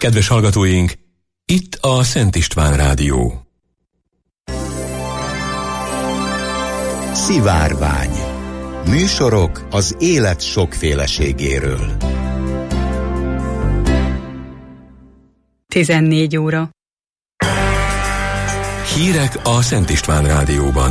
Kedves hallgatóink, itt a Szent István Rádió. Szivárvány. Műsorok az élet sokféleségéről. 14 óra. Hírek a Szent István Rádióban.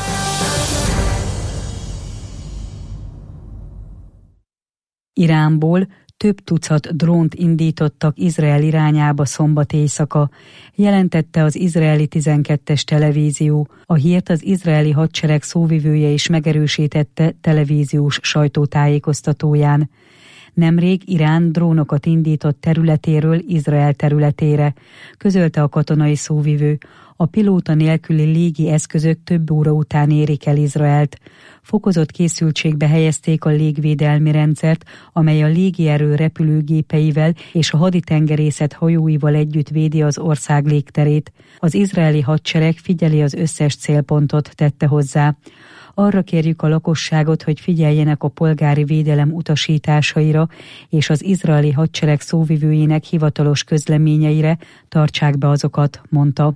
Iránból több tucat drónt indítottak Izrael irányába szombat éjszaka, jelentette az izraeli 12-es televízió. A hírt az izraeli hadsereg szóvivője is megerősítette televíziós sajtótájékoztatóján. Nemrég Irán drónokat indított területéről Izrael területére, közölte a katonai szóvivő. A pilóta nélküli légi eszközök több óra után érik el Izraelt. Fokozott készültségbe helyezték a légvédelmi rendszert, amely a légierő repülőgépeivel és a haditengerészet hajóival együtt védi az ország légterét. Az izraeli hadsereg figyeli az összes célpontot, tette hozzá. Arra kérjük a lakosságot, hogy figyeljenek a polgári védelem utasításaira és az izraeli hadsereg szóvivőjének hivatalos közleményeire, tartsák be azokat, mondta.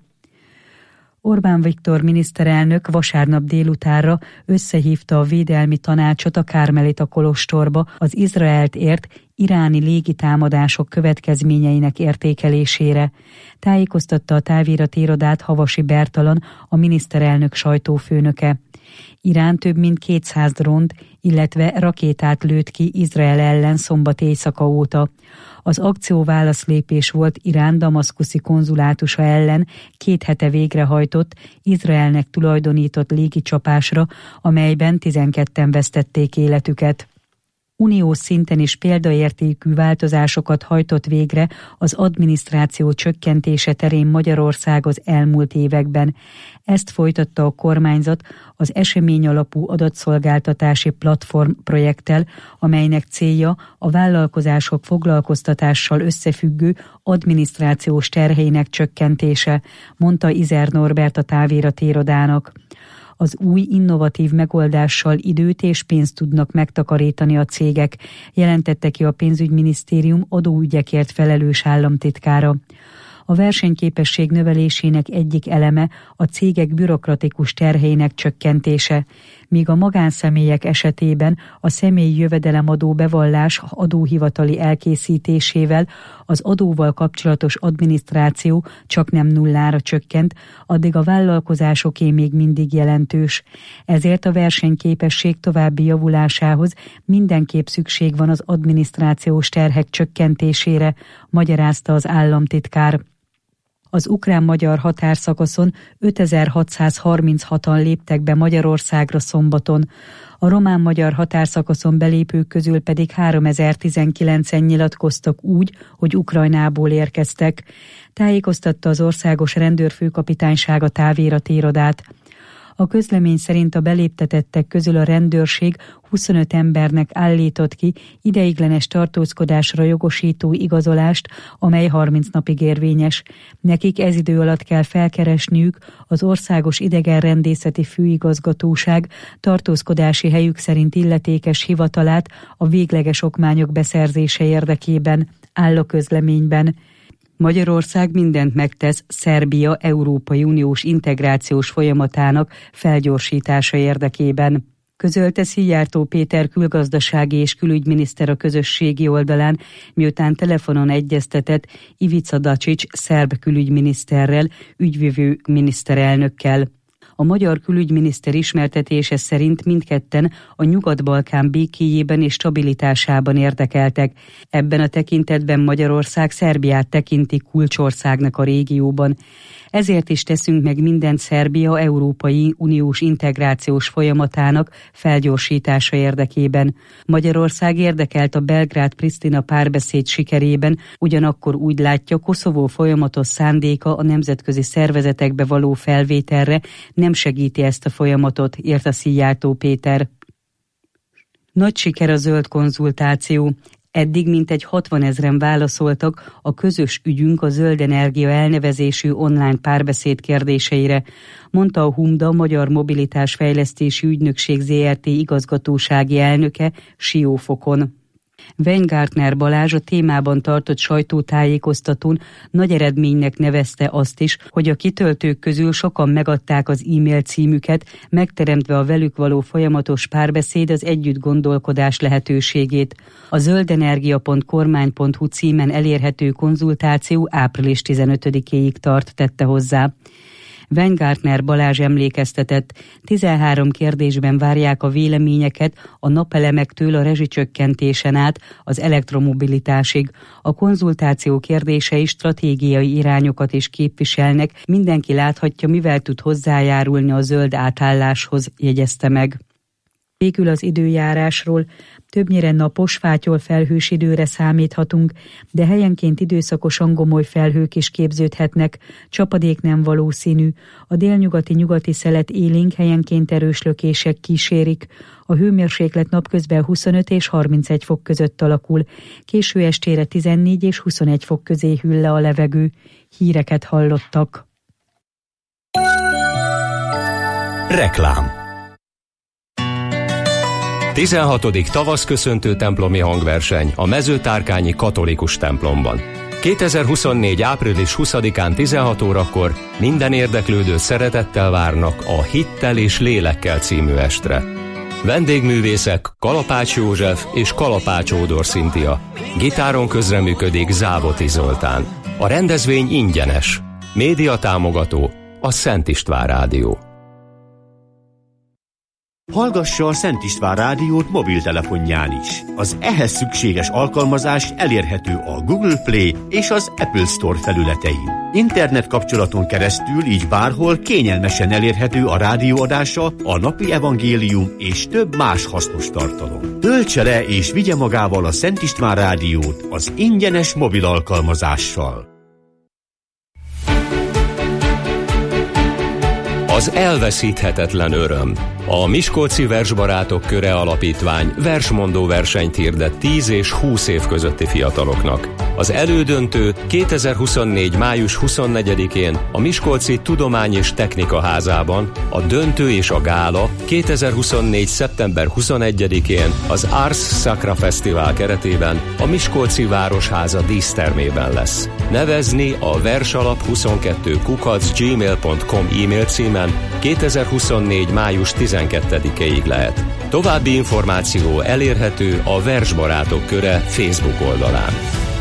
Orbán Viktor miniszterelnök vasárnap délutánra összehívta a védelmi tanácsot a Kármelita kolostorba az Izraelt ért iráni légitámadások következményeinek értékelésére. Tájékoztatta a táviratirodát Havasi Bertalan, a miniszterelnök sajtófőnöke. Irán több mint 200 drónt, illetve rakétát lőtt ki Izrael ellen szombat éjszaka óta. Az akció válaszlépés volt Irán damaszkuszi konzulátusa ellen 2 hete végrehajtott, Izraelnek tulajdonított légicsapásra, amelyben 12-en vesztették életüket. Uniós szinten is példaértékű változásokat hajtott végre az adminisztráció csökkentése terén Magyarország az elmúlt években. Ezt folytatta a kormányzat az eseményalapú adatszolgáltatási platform projekttel, amelynek célja a vállalkozások foglalkoztatással összefüggő adminisztrációs terheinek csökkentése, mondta Izer Norbert a táviratirodának. Az új innovatív megoldással időt és pénzt tudnak megtakarítani a cégek, jelentette ki a pénzügyminisztérium adóügyekért felelős államtitkára. A versenyképesség növelésének egyik eleme a cégek bürokratikus terheinek csökkentése, míg a magánszemélyek esetében a személyi jövedelemadó bevallás adóhivatali elkészítésével az adóval kapcsolatos adminisztráció csak nem nullára csökkent, addig a vállalkozásoké még mindig jelentős. Ezért a versenyképesség további javulásához mindenképp szükség van az adminisztrációs terhek csökkentésére, magyarázta az államtitkár. Az ukrán-magyar határszakaszon 5636-an léptek be Magyarországra szombaton, a román-magyar határszakaszon belépők közül pedig 3019-en nyilatkoztak úgy, hogy Ukrajnából érkeztek. Tájékoztatta az országos rendőrfőkapitányság a táviratirodát. A közlemény szerint a beléptetettek közül a rendőrség 25 embernek állított ki ideiglenes tartózkodásra jogosító igazolást, amely 30 napig érvényes. Nekik ez idő alatt kell felkeresniük az Országos Idegenrendészeti Főigazgatóság tartózkodási helyük szerint illetékes hivatalát a végleges okmányok beszerzése érdekében, áll a közleményben. Magyarország mindent megtesz Szerbia Európai Uniós integrációs folyamatának felgyorsítása érdekében, közölte Szijjártó Péter külgazdasági és külügyminiszter a közösségi oldalán, miután telefonon egyeztetett Ivica Dačić szerb külügyminiszterrel, ügyvivő miniszterelnökkel. A magyar külügyminiszter ismertetése szerint mindketten a Nyugat-Balkán békéjében és stabilitásában érdekeltek. Ebben a tekintetben Magyarország Szerbiát tekinti kulcsországnak a régióban. Ezért is teszünk meg mindent Szerbia Európai Uniós integrációs folyamatának felgyorsítása érdekében. Magyarország érdekelt a Belgrád-Prisztina párbeszéd sikerében, ugyanakkor úgy látja, Koszovó folyamatos szándéka a nemzetközi szervezetekbe való felvételre nem segíti ezt a folyamatot, írta Szijjártó Péter. Nagy siker a zöld konzultáció. Eddig mintegy 60 000-en válaszoltak a Közös ügyünk a zöld energia elnevezésű online párbeszéd kérdéseire, mondta a HUMDA Magyar Mobilitás Fejlesztési Ügynökség ZRT igazgatósági elnöke Siófokon. Weingartner Balázs a témában tartott sajtótájékoztatón nagy eredménynek nevezte azt is, hogy a kitöltők közül sokan megadták az e-mail címüket, megteremtve a velük való folyamatos párbeszéd az együttgondolkodás lehetőségét. A zöldenergia.kormány.hu címen elérhető konzultáció április 15-éig tart, tette hozzá. Weingartner Balázs emlékeztetett, 13 kérdésben várják a véleményeket a napelemektől a rezsicsökkentésen át az elektromobilitásig. A konzultáció kérdései stratégiai irányokat is képviselnek, mindenki láthatja, mivel tud hozzájárulni a zöld átálláshoz, jegyezte meg. Végül az időjárásról. Többnyire napos, fátyol-felhős időre számíthatunk, de helyenként időszakosan gomoly felhők is képződhetnek, csapadék nem valószínű, a délnyugati-nyugati szelet élénk, helyenként erős lökések kísérik, a hőmérséklet napközben 25 és 31 fok között alakul, késő estére 14 és 21 fok közé hűl le a levegő. Híreket hallottak. Reklám. 16. tavaszköszöntő templomi hangverseny a Mezőtárkányi katolikus templomban. 2024. április 20-án 16 órakor minden érdeklődőt szeretettel várnak a Hittel és Lélekkel című estre. Vendégművészek Kalapács József és Kalapács Ódor Szintia. Gitáron közreműködik Závoti Zoltán. A rendezvény ingyenes. Média támogató a Szent István Rádió. Hallgassa a Szent István Rádiót mobiltelefonján is. Az ehhez szükséges alkalmazás elérhető a Google Play és az Apple Store felületein. Internet kapcsolaton keresztül így bárhol kényelmesen elérhető a rádióadása, a napi evangélium és több más hasznos tartalom. Töltse le és vigye magával a Szent István Rádiót az ingyenes mobil alkalmazással. Az elveszíthetetlen öröm. A Miskolci Versbarátok Köre Alapítvány versmondó versenyt hirdet 10 és 20 év közötti fiataloknak. Az elődöntő 2024. május 24-én a Miskolci Tudomány és Technika Házában, a döntő és a gála 2024. szeptember 21-én az Ars Sacra Fesztivál keretében a Miskolci Városháza dísztermében lesz. Nevezni a versalap22@gmail.com e-mail címen 2024. május 12-ig lehet. További információ elérhető a Versbarátok Köre Facebook oldalán.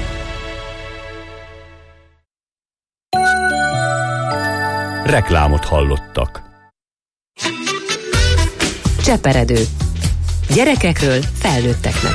Reklámot hallottak. Cseperedő. Gyerekekről felnőtteknek.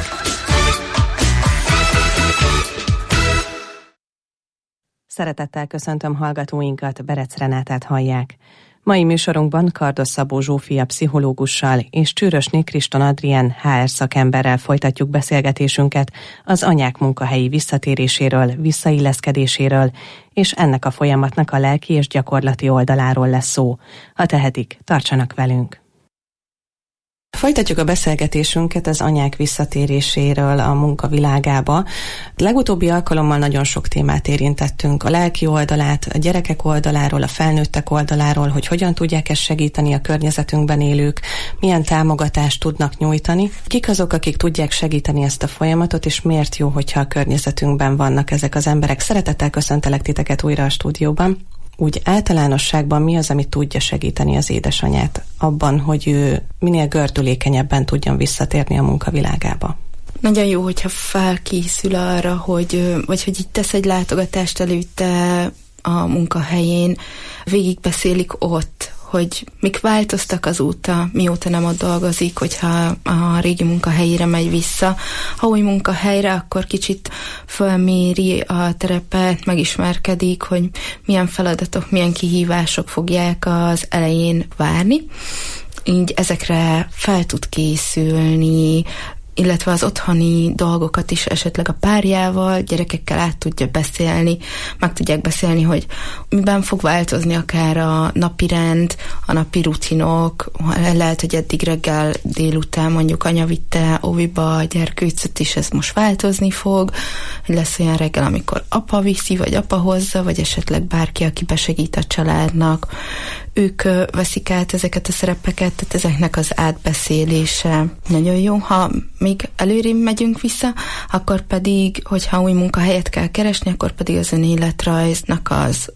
Szeretettel köszöntöm hallgatóinkat, Berec Renátát hallják. Mai műsorunkban Kardos Szabó Zsófia pszichológussal és Csűrösné Kriston Adrien HR szakemberrel folytatjuk beszélgetésünket az anyák munkahelyi visszatéréséről, visszailleszkedéséről, és ennek a folyamatnak a lelki és gyakorlati oldaláról lesz szó. Ha tehetik, tartsanak velünk! Folytatjuk a beszélgetésünket az anyák visszatéréséről a munkavilágába. Legutóbbi alkalommal nagyon sok témát érintettünk, a lelki oldalát, a gyerekek oldaláról, a felnőttek oldaláról, hogy hogyan tudják ezt segíteni a környezetünkben élők, milyen támogatást tudnak nyújtani, kik azok, akik tudják segíteni ezt a folyamatot, és miért jó, hogyha a környezetünkben vannak ezek az emberek. Szeretettel köszöntelek titeket újra a stúdióban. Úgy általánosságban mi az, ami tudja segíteni az édesanyát abban, hogy ő minél gördülékenyebben tudjon visszatérni a munkavilágába? Nagyon jó, hogyha felkészül arra, vagy hogy itt tesz egy látogatást előtte a munkahelyén, végigbeszélik ott, hogy mik változtak azóta, mióta nem ott dolgozik, hogyha a régi munkahelyére megy vissza. Ha új munkahelyre, akkor kicsit fölméri a terepet, megismerkedik, hogy milyen feladatok, milyen kihívások fogják az elején várni. Így ezekre fel tud készülni, illetve az otthoni dolgokat is esetleg a párjával, gyerekekkel át tudja beszélni, meg tudják beszélni, hogy miben fog változni akár a napi rend, a napi rutinok, lehet, hogy eddig reggel délután mondjuk anya vitte óviba a gyerkőcöt, és ez most változni fog, hogy lesz olyan reggel, amikor apa viszi, vagy apa hozza, vagy esetleg bárki, aki besegít a családnak. ők veszik át ezeket a szerepeket, tehát ezeknek az átbeszélése nagyon jó. Ha még előrébb megyünk vissza, akkor pedig, hogyha új munkahelyet kell keresni, akkor pedig az önéletrajznak az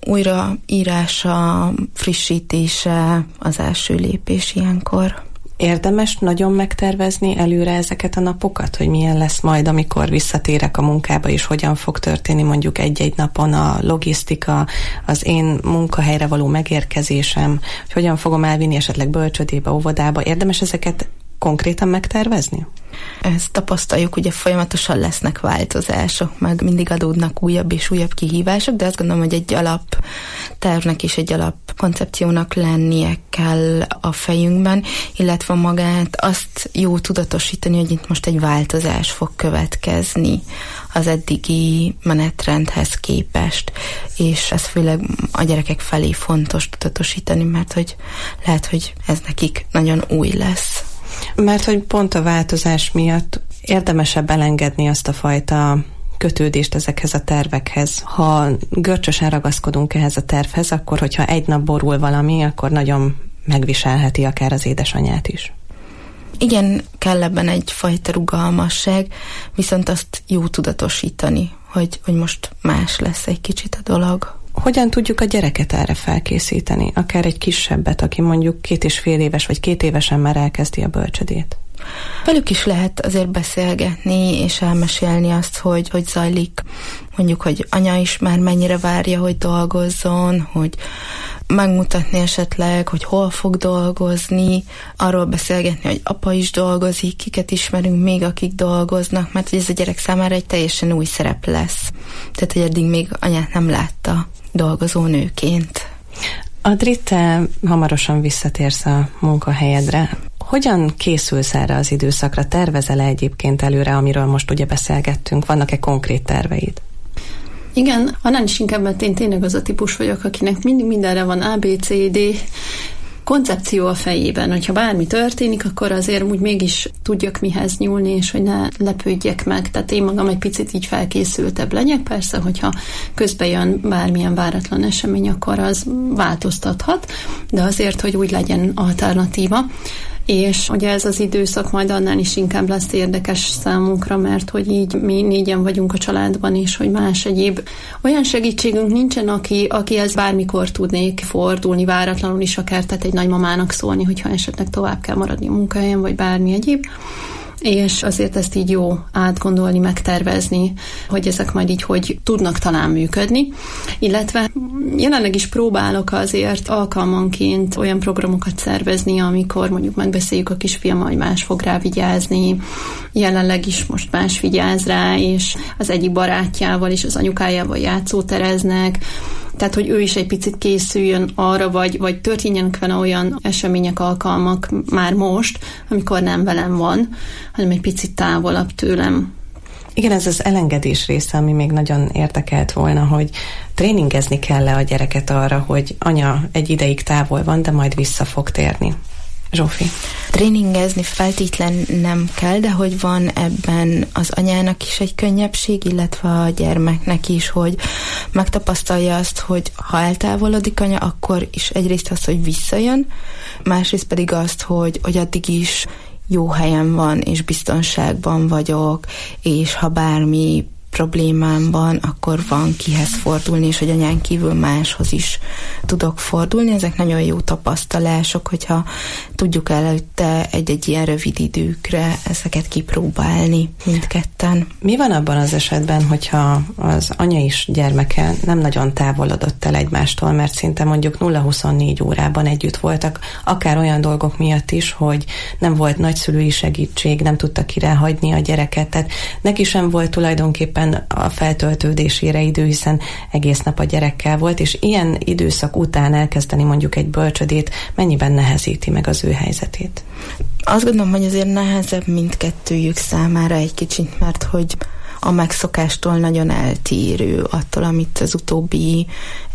újraírása, frissítése az első lépés ilyenkor. Érdemes nagyon megtervezni előre ezeket a napokat, hogy milyen lesz majd, amikor visszatérek a munkába, és hogyan fog történni mondjuk egy-egy napon a logisztika, az én munkahelyre való megérkezésem, hogy hogyan fogom elvinni esetleg bölcsödébe, óvodába. Érdemes ezeket konkrétan megtervezni? Ezt tapasztaljuk, ugye folyamatosan lesznek változások, meg mindig adódnak újabb és újabb kihívások, de azt gondolom, hogy egy alaptervnek és egy alapkoncepciónak lennie kell a fejünkben, illetve magát azt jó tudatosítani, hogy itt most egy változás fog következni az eddigi menetrendhez képest, és ez főleg a gyerekek felé fontos tudatosítani, mert hogy lehet, hogy ez nekik nagyon új lesz. Mert hogy pont a változás miatt érdemesebb elengedni azt a fajta kötődést ezekhez a tervekhez. Ha görcsösen ragaszkodunk ehhez a tervhez, akkor hogyha egy nap borul valami, akkor nagyon megviselheti akár az édesanyját is. Igen, kell ebben egyfajta rugalmasság, viszont azt jó tudatosítani, hogy most más lesz egy kicsit a dolog. Hogyan tudjuk a gyereket erre felkészíteni? Akár egy kisebbet, aki mondjuk 2,5 éves vagy 2 évesen már elkezdi a bölcsödét. Velük is lehet azért beszélgetni, és elmesélni azt, hogy zajlik. Mondjuk, hogy anya is már mennyire várja, hogy dolgozzon, hogy megmutatni esetleg, hogy hol fog dolgozni, arról beszélgetni, hogy apa is dolgozik, kiket ismerünk még, akik dolgoznak, mert hogy ez a gyerek számára egy teljesen új szerep lesz. Tehát, hogy eddig még anyát nem látta dolgozó nőként. Adri, te hamarosan visszatérsz a munkahelyedre. Hogyan készülsz erre az időszakra? Tervezel-e egyébként előre, amiről most ugye beszélgettünk? Vannak-e konkrét terveid? Igen, annál is inkább, mert én tényleg az a típus vagyok, akinek mindig mindenre van A, B, C, D koncepció a fejében, hogyha bármi történik, akkor azért úgy mégis tudjak mihez nyúlni, és hogy ne lepődjek meg. Tehát én magam egy picit így felkészültebb legyek. Persze, hogyha közben jön bármilyen váratlan esemény, akkor az változtathat, de azért, hogy úgy legyen alternatíva. És ugye ez az időszak majd annál is inkább lesz érdekes számunkra, mert hogy így mi 4-en vagyunk a családban, és hogy más egyéb olyan segítségünk nincsen, akihez bármikor tudnék fordulni, váratlanul is akár, tehát egy nagymamának szólni, hogyha esetleg tovább kell maradni a munkahelyen, vagy bármi egyéb. És azért ezt így jó átgondolni, megtervezni, hogy ezek majd így hogy tudnak talán működni. Illetve jelenleg is próbálok azért alkalmanként olyan programokat szervezni, amikor mondjuk megbeszéljük a kisfiammal, hogy más fog rá vigyázni. Jelenleg is most más vigyáz rá, és az egyik barátjával és az anyukájával játszótereznek. Tehát, hogy ő is egy picit készüljön arra, vagy történjenek vele olyan események, alkalmak már most, amikor nem velem van, hanem egy picit távolabb tőlem. Igen, ez az elengedés része, ami még nagyon érdekelt volna, hogy tréningezni kell-e a gyereket arra, hogy anya egy ideig távol van, de majd vissza fog térni. Zsófi? Tréningezni feltétlen nem kell, de hogy van ebben az anyának is egy könnyebbség, illetve a gyermeknek is, hogy megtapasztalja azt, hogy ha eltávolodik anya, akkor is egyrészt az, hogy visszajön, másrészt pedig azt, hogy addig is jó helyen van, és biztonságban vagyok, és ha bármi problémám van, akkor van kihez fordulni, és hogy anyán kívül máshoz is tudok fordulni. Ezek nagyon jó tapasztalások, hogyha tudjuk előtte egy ilyen rövid időkre ezeket kipróbálni mindketten. Mi van abban az esetben, hogyha az anya is gyermeke nem nagyon távolodott el egymástól, mert szinte mondjuk 0-24 órában együtt voltak, akár olyan dolgok miatt is, hogy nem volt nagyszülői segítség, nem tudta kiráhagyni a gyereket, tehát neki sem volt tulajdonképpen a feltöltődésére idő, hiszen egész nap a gyerekkel volt, és ilyen időszak után elkezdeni mondjuk egy bölcsödét mennyiben nehezíti meg az ő helyzetét? Azt gondolom, hogy azért nehezebb mindkettőjük számára egy kicsit, mert hogy a megszokástól nagyon eltérő attól, amit az utóbbi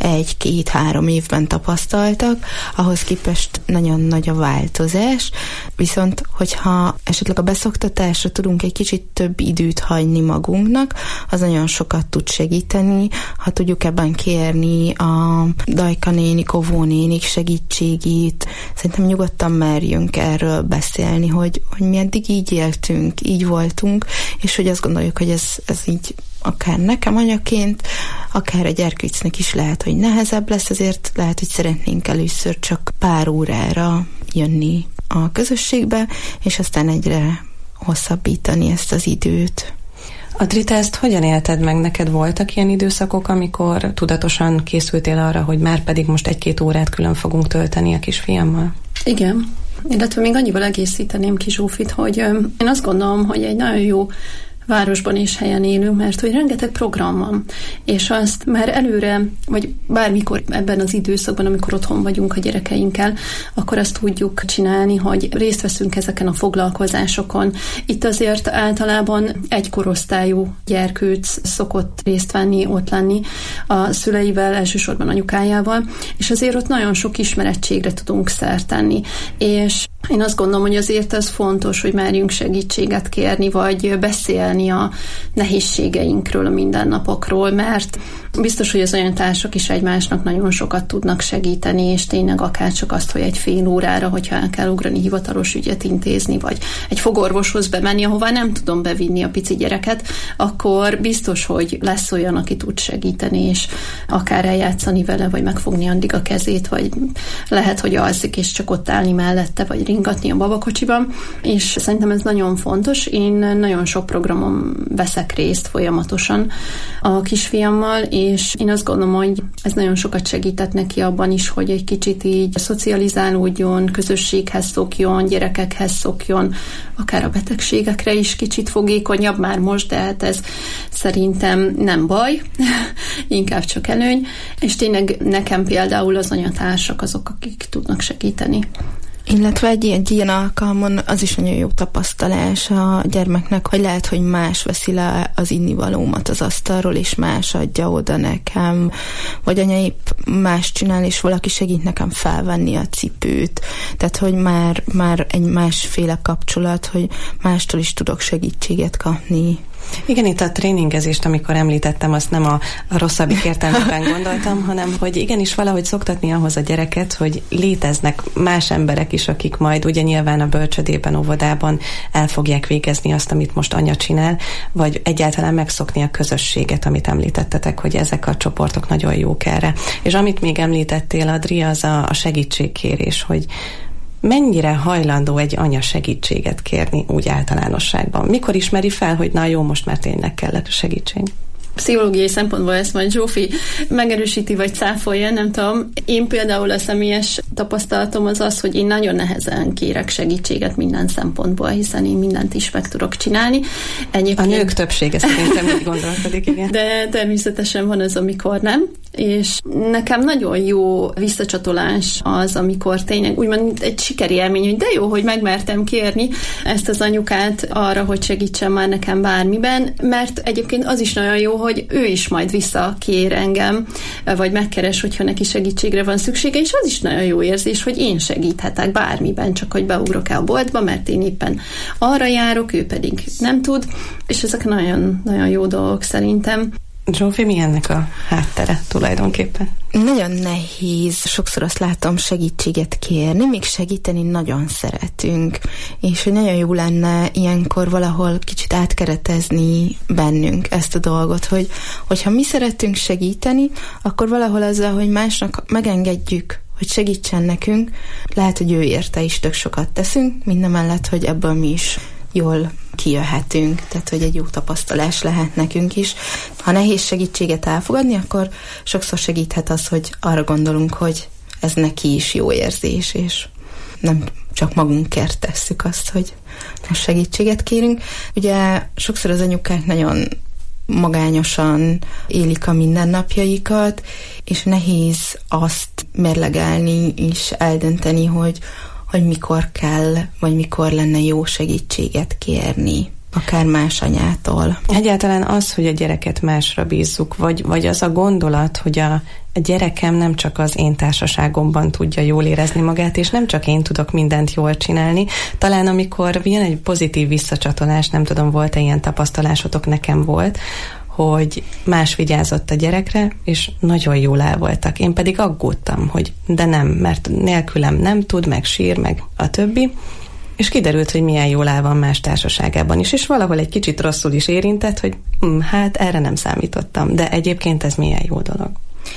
1-2-3 évben tapasztaltak, ahhoz képest nagyon nagy a változás, viszont hogyha esetleg a beszoktatásra tudunk egy kicsit több időt hagyni magunknak, az nagyon sokat tud segíteni, ha tudjuk ebben kérni a Dajka néni, Kovó nénik segítségét, szerintem nyugodtan merjünk erről beszélni, hogy mi eddig így éltünk, így voltunk, és hogy azt gondoljuk, hogy ez így akár nekem anyaként, akár a gyerkőcnek is lehet, hogy nehezebb lesz, ezért lehet, hogy szeretnénk először csak pár órára jönni a közösségbe, és aztán egyre hosszabbítani ezt az időt. Adri, te ezt hogyan élted meg? Neked voltak ilyen időszakok, amikor tudatosan készültél arra, hogy már pedig most 1-2 órát külön fogunk tölteni a kisfiammal? Igen, illetve még annyival egészíteném ki Zsófit, hogy én azt gondolom, hogy egy nagyon jó városban és helyen élünk, mert hogy rengeteg program van, és azt már előre, vagy bármikor ebben az időszakban, amikor otthon vagyunk a gyerekeinkkel, akkor azt tudjuk csinálni, hogy részt veszünk ezeken a foglalkozásokon. Itt azért általában egy korosztályú gyerkőc szokott részt venni, ott lenni a szüleivel, elsősorban anyukájával, és azért ott nagyon sok ismerettségre tudunk szert tenni, és én azt gondolom, hogy azért ez fontos, hogy merjünk segítséget kérni, vagy beszélni a nehézségeinkről, a mindennapokról, mert biztos, hogy az olyan társak is egymásnak nagyon sokat tudnak segíteni, és tényleg akár csak azt, hogy egy fél órára, hogyha el kell ugrani hivatalos ügyet intézni, vagy egy fogorvoshoz bemenni, ahová nem tudom bevinni a pici gyereket, akkor biztos, hogy lesz olyan, aki tud segíteni, és akár eljátszani vele, vagy megfogni addig a kezét, vagy lehet, hogy alszik, és csak ott állni mellette, vagy ringatni a babakocsiban, és szerintem ez nagyon fontos. Én nagyon sok programon veszek részt folyamatosan a kisfiammal, és én azt gondolom, hogy ez nagyon sokat segített neki abban is, hogy egy kicsit így szocializálódjon, közösséghez szokjon, gyerekekhez szokjon, akár a betegségekre is kicsit fogékonyabb már most, de hát ez szerintem nem baj, inkább csak előny, és tényleg nekem például az anyatársak azok, akik tudnak segíteni. Illetve egy ilyen alkalmon az is nagyon jó tapasztalás a gyermeknek, hogy lehet, hogy más veszi le az innivalómat az asztalról, és más adja oda nekem, vagy anya épp más csinál, és valaki segít nekem felvenni a cipőt. Tehát, hogy már egy másféle kapcsolat, hogy mástól is tudok segítséget kapni. Igen, itt a tréningezést, amikor említettem, azt nem a rosszabbik értelmében gondoltam, hanem hogy igenis valahogy szoktatni ahhoz a gyereket, hogy léteznek más emberek is, akik majd ugye nyilván a bölcsödében, óvodában el fogják végezni azt, amit most anya csinál, vagy egyáltalán megszokni a közösséget, amit említettetek, hogy ezek a csoportok nagyon jók erre. És amit még említettél, Adri, az a segítségkérés, hogy mennyire hajlandó egy anya segítséget kérni úgy általánosságban? Mikor ismeri fel, hogy na jó, most már tényleg kellett a segítség? Pszichológiai szempontból ezt majd Zsófi megerősíti, vagy cáfolja, nem tudom. Én például a személyes tapasztalatom az, hogy én nagyon nehezen kérek segítséget minden szempontból, hiszen én mindent is meg tudok csinálni. A nők többsége szerintem úgy gondolkodik, igen. De természetesen van az, amikor nem. És nekem nagyon jó visszacsatolás az, amikor tényleg úgymond egy sikerélmény, hogy de jó, hogy megmertem kérni ezt az anyukát arra, hogy segítsen már nekem bármiben, mert egyébként az is nagyon jó, hogy ő is majd visszakér engem, vagy megkeres, hogyha neki segítségre van szüksége, és az is nagyon jó érzés, hogy én segíthetek bármiben, csak hogy beugrok-e a boltba, mert én éppen arra járok, ő pedig nem tud, és ezek nagyon, nagyon jó dolgok szerintem. Zsófi, mi ennek a háttere tulajdonképpen? Nagyon nehéz, sokszor azt látom hogyha kérni, még segíteni nagyon szeretünk, és hogy nagyon jó lenne ilyenkor valahol kicsit átkeretezni bennünk ezt a dolgot, hogyha mi szeretünk segíteni, akkor valahol azzal, hogy másnak megengedjük, hogy segítsen nekünk, lehet, hogy ő érte is tök sokat teszünk, mindemellett, hogy ebből mi is jól kijöhetünk, tehát hogy egy jó tapasztalás lehet nekünk is. Ha nehéz segítséget elfogadni, akkor sokszor segíthet az, hogy arra gondolunk, hogy ez neki is jó érzés, és nem csak magunkért tesszük azt, hogy most segítséget kérünk. Ugye sokszor az anyukák nagyon magányosan élik a mindennapjaikat, és nehéz azt mérlegelni és eldönteni, hogy mikor kell, vagy mikor lenne jó segítséget kérni. akár más anyától. Egyáltalán az, hogy a gyereket másra bízzuk, vagy az a gondolat, hogy a gyerekem nem csak az én társaságomban tudja jól érezni magát, és nem csak én tudok mindent jól csinálni. Talán amikor jön egy pozitív visszacsatolás, nem tudom, volt-e ilyen tapasztalásotok, nekem volt, hogy más vigyázott a gyerekre, és nagyon jól el voltak. Én pedig aggódtam, hogy de nem, mert nélkülem nem tud, meg sír, meg a többi. És kiderült, hogy milyen jól áll van más társaságában is, és valahol egy kicsit rosszul is érintett, hogy hát erre nem számítottam, de egyébként ez milyen jó dolog.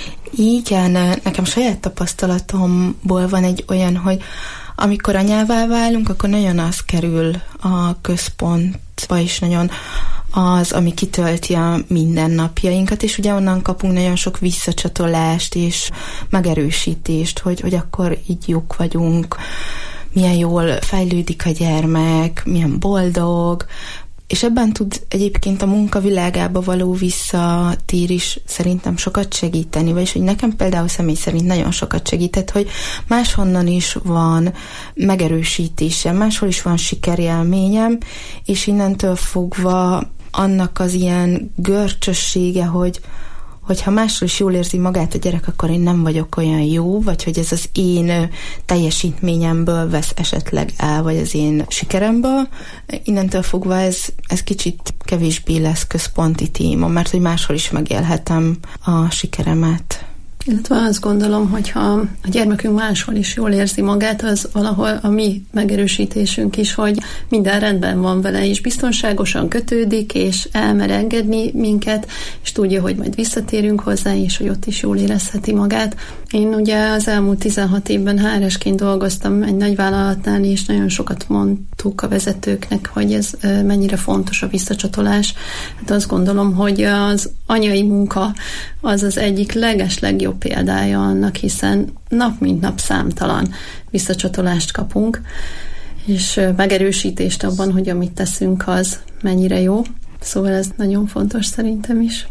Igen, nekem saját tapasztalatomból van egy olyan, hogy amikor anyává válunk, akkor nagyon az kerül a központba is, nagyon az, ami kitölti a mindennapjainkat, és ugye onnan kapunk nagyon sok visszacsatolást és megerősítést, hogy akkor így jók vagyunk, milyen jól fejlődik a gyermek, milyen boldog, és ebben tud egyébként a munkavilágába való visszatér is szerintem sokat segíteni, vagyis hogy nekem például személy szerint nagyon sokat segített, hogy máshonnan is van megerősítésem, máshol is van sikerélményem, és innentől fogva annak az ilyen görcsössége, hogyha máshol is jól érzi magát a gyerek, akkor én nem vagyok olyan jó, vagy hogy ez az én teljesítményemből vesz esetleg el, vagy az én sikeremből. Innentől fogva ez kicsit kevésbé lesz központi téma, mert hogy máshol is megélhetem a sikeremet. Illetve azt gondolom, hogyha a gyermekünk máshol is jól érzi magát, az valahol a mi megerősítésünk is, hogy minden rendben van vele, és biztonságosan kötődik, és elmer engedni minket, és tudja, hogy majd visszatérünk hozzá, és hogy ott is jól érezheti magát. Én ugye az elmúlt 16 évben HR-esként dolgoztam egy nagyvállalatnál, és nagyon sokat mondtuk a vezetőknek, hogy ez mennyire fontos a visszacsatolás. Hát azt gondolom, hogy az anyai munka az az egyik legjobb példája annak, hiszen nap mint nap számtalan visszacsatolást kapunk, és megerősítést abban, hogy amit teszünk, az mennyire jó. Szóval ez nagyon fontos szerintem is.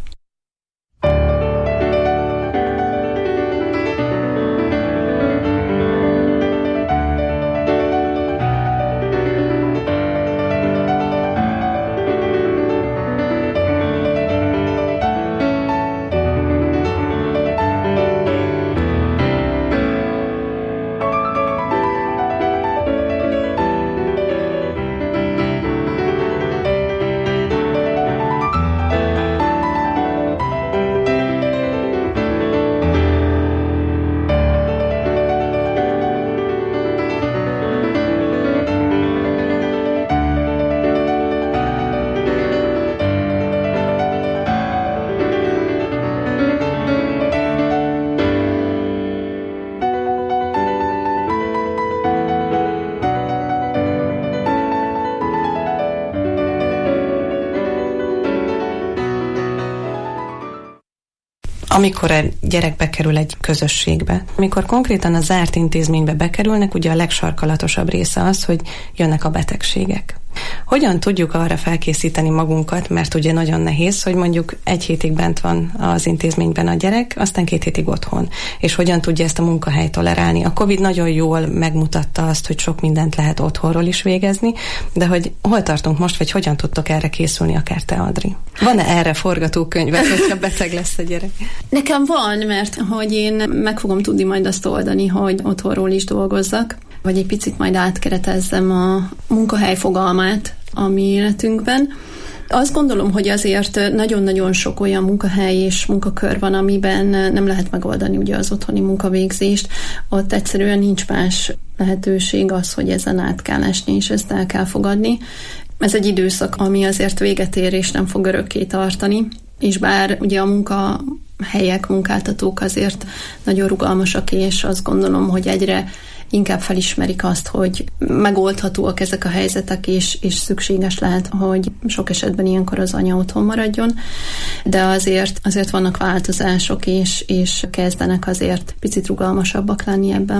Amikor egy gyerek bekerül egy közösségbe, amikor konkrétan a zárt intézménybe bekerülnek, ugye a legsarkalatosabb része az, hogy jönnek a betegségek. Hogyan tudjuk arra felkészíteni magunkat, mert ugye nagyon nehéz, hogy mondjuk 1 hétig bent van az intézményben a gyerek, aztán 2 hétig otthon. És hogyan tudja ezt a munkahely tolerálni? A Covid nagyon jól megmutatta azt, hogy sok mindent lehet otthonról is végezni, de hogy hol tartunk most, vagy hogyan tudtok erre készülni, akár te, Adri? Van-e erre forgatókönyvet, hogyha beteg lesz a gyerek? Nekem van, mert hogy én meg fogom tudni majd azt oldani, hogy otthonról is dolgozzak, vagy egy picit majd átkeretezzem a munkahely fogalmát a mi életünkben. Azt gondolom, hogy azért nagyon-nagyon sok olyan munkahely és munkakör van, amiben nem lehet megoldani ugye az otthoni munkavégzést. Ott egyszerűen nincs más lehetőség az, hogy ezen át kell esni, és ezt el kell fogadni. Ez egy időszak, ami azért véget ér, és nem fog örökké tartani. És bár ugye a munkahelyek, munkáltatók azért nagyon rugalmasak, és azt gondolom, hogy egyre inkább felismerik azt, hogy megoldhatóak ezek a helyzetek, és szükséges lehet, hogy sok esetben ilyenkor az anya otthon maradjon, de azért vannak változások, és kezdenek azért picit rugalmasabbak lenni ebben.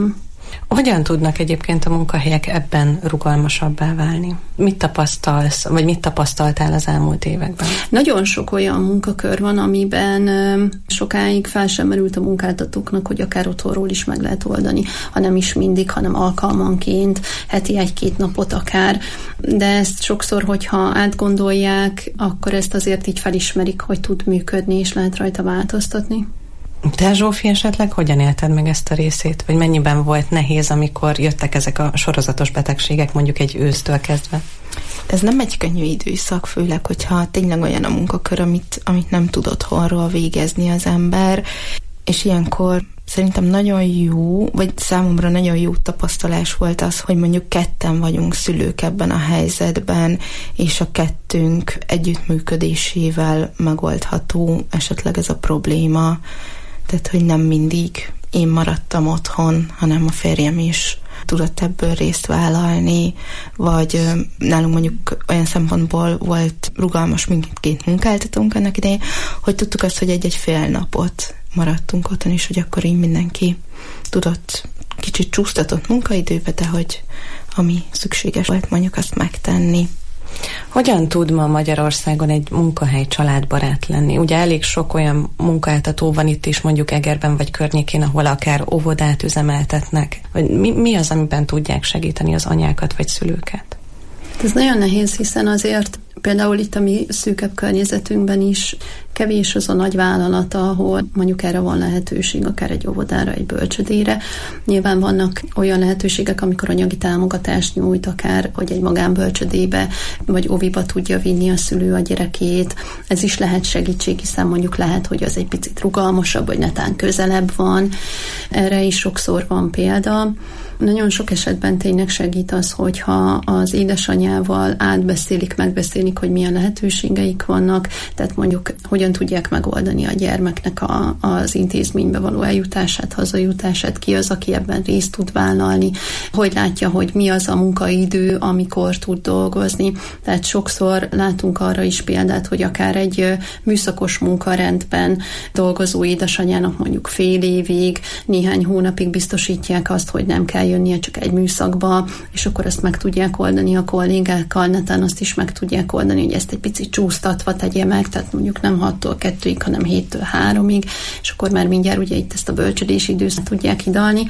Hogyan tudnak egyébként a munkahelyek ebben rugalmasabbá válni? Mit tapasztalsz, vagy mit tapasztaltál az elmúlt években? Nagyon sok olyan munkakör van, amiben sokáig fel sem merült a munkáltatóknak, hogy akár otthonról is meg lehet oldani, ha nem is mindig, hanem alkalmanként, heti 1-2 napot akár. De ezt sokszor, hogyha átgondolják, akkor ezt azért így felismerik, hogy tud működni, és lehet rajta változtatni. Te, Zsófi, esetleg hogyan élted meg ezt a részét? Vagy mennyiben volt nehéz, amikor jöttek ezek a sorozatos betegségek, mondjuk egy ősztől kezdve? Ez nem egy könnyű időszak, főleg, hogyha tényleg olyan a munkakör, amit nem tud otthonról végezni az ember, és ilyenkor szerintem nagyon jó, vagy számomra nagyon jó tapasztalás volt az, hogy mondjuk ketten vagyunk szülők ebben a helyzetben, és a kettőnk együttműködésével megoldható esetleg ez a probléma. Tehát, hogy nem mindig én maradtam otthon, hanem a férjem is tudott ebből részt vállalni, vagy nálunk mondjuk olyan szempontból volt rugalmas mindkét munkáltatónk annak idején, hogy tudtuk azt, hogy egy fél napot maradtunk otthon, és hogy akkor így mindenki tudott kicsit csúsztatott munkaidőbe, de hogy ami szükséges volt mondjuk azt megtenni. Hogyan tud ma Magyarországon egy munkahely családbarát lenni? Ugye elég sok olyan munkáltató van itt is, mondjuk Egerben vagy környékén, ahol akár óvodát üzemeltetnek. Mi az, amiben tudják segíteni az anyákat vagy szülőket? Ez nagyon nehéz, hiszen azért például itt a mi szűkebb környezetünkben is kevés az a nagy vállalat, ahol mondjuk erre van lehetőség, akár egy óvodára, egy bölcsödére. Nyilván vannak olyan lehetőségek, amikor anyagi támogatást nyújt, akár, hogy egy magánbölcsödébe vagy óviba tudja vinni a szülő a gyerekét. Ez is lehet segítség, hiszen mondjuk lehet, hogy az egy picit rugalmasabb, vagy netán közelebb van. Erre is sokszor van példa. Nagyon sok esetben tényleg segít az, hogyha az édesanyával megbeszélik, hogy milyen lehetőségeik vannak, tehát mondjuk hogyan tudják megoldani a gyermeknek az intézménybe való eljutását, hazajutását, ki az, aki ebben részt tud vállalni, hogy látja, hogy mi az a munkaidő, amikor tud dolgozni. Tehát sokszor látunk arra is példát, hogy akár egy műszakos munkarendben dolgozó édesanyának mondjuk fél évig, néhány hónapig biztosítják azt, hogy nem kell jönnie csak egy műszakba, és akkor ezt meg tudják oldani a kollégákkal, netán azt is meg tudják oldani, hogy ezt egy picit csúsztatva tegye meg, tehát mondjuk nem 6-tól 2-ig, hanem 7-től 3-ig, és akkor már mindjárt ugye itt ezt a bölcsödési időszakot tudják hidalni.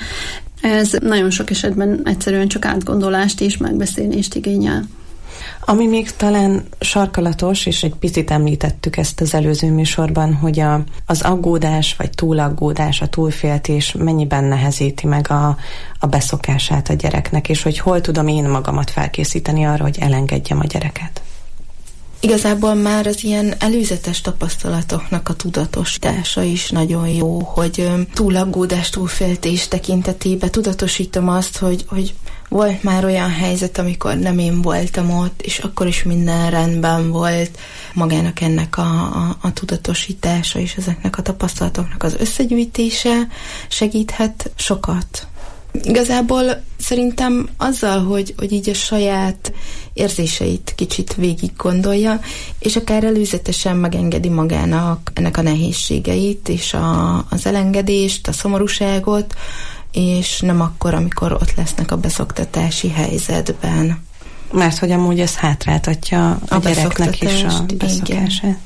Ez nagyon sok esetben egyszerűen csak átgondolást és megbeszélést igényel. Ami még talán sarkalatos, és egy picit említettük ezt az előző műsorban, hogy az aggódás, vagy túlaggódás, a túlféltés mennyiben nehezíti meg a beszokását a gyereknek, és hogy hol tudom én magamat felkészíteni arra, hogy elengedjem a gyereket. Igazából már az ilyen előzetes tapasztalatoknak a tudatosítása is nagyon jó, hogy túlaggódás, túlféltés tekintetében tudatosítom azt, hogy volt már olyan helyzet, amikor nem én voltam ott, és akkor is minden rendben volt. Magának ennek a tudatosítása és ezeknek a tapasztalatoknak az összegyűjtése segíthet sokat. Igazából szerintem azzal, hogy így a saját érzéseit kicsit végig gondolja, és akár előzetesen megengedi magának ennek a nehézségeit, és az elengedést, a szomorúságot, és nem akkor, amikor ott lesznek a beszoktatási helyzetben. Mert hogy amúgy ez hátráltatja a gyereknek is a beszokását. Igen.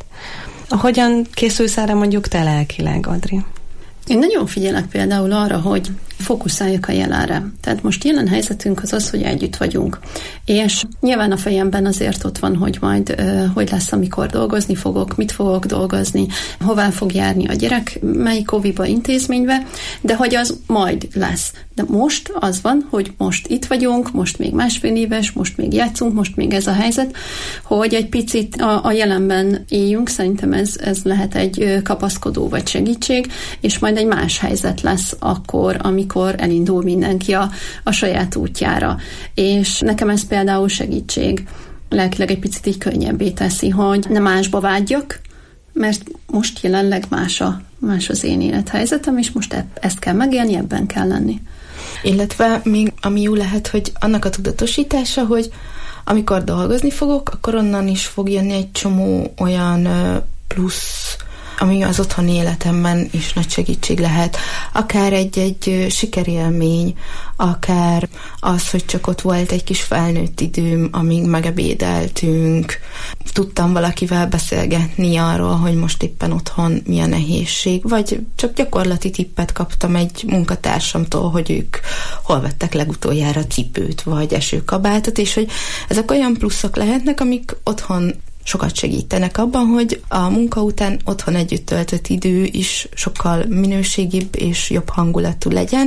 Hogyan készülsz erre mondjuk te lelkileg, Adri? Én nagyon figyelek például arra, hogy fókuszáljak a jelenre. Tehát most jelen helyzetünk az, hogy együtt vagyunk. És nyilván a fejemben azért ott van, hogy majd hogy lesz, amikor dolgozni fogok, mit fogok dolgozni, hová fog járni a gyerek, melyik óviba, intézménybe, de hogy az majd lesz. De most az van, hogy most itt vagyunk, most még 1,5 éves, most még játszunk, most még ez a helyzet, hogy egy picit a jelenben éljünk, szerintem ez lehet egy kapaszkodó vagy segítség, és majd egy más helyzet lesz akkor, amikor elindul mindenki a saját útjára. És nekem ez például segítség. Lelkileg egy picit így könnyebbé teszi, hogy ne másba vágyjak, mert most jelenleg más az én élethelyzetem, és most ezt kell megélni, ebben kell lenni. Illetve még ami jó lehet, hogy annak a tudatosítása, hogy amikor dolgozni fogok, akkor onnan is fog jönni egy csomó olyan plusz ami az otthoni életemben is nagy segítség lehet. Akár egy sikerélmény, akár az, hogy csak ott volt egy kis felnőtt időm, amíg megebédeltünk. Tudtam valakivel beszélgetni arról, hogy most éppen otthon mi a nehézség, vagy csak gyakorlati tippet kaptam egy munkatársamtól, hogy ők hol vettek legutoljára cipőt, vagy esőkabátot, és hogy ezek olyan pluszok lehetnek, amik otthon sokat segítenek abban, hogy a munka után otthon együtt töltött idő is sokkal minőségibb és jobb hangulatú legyen,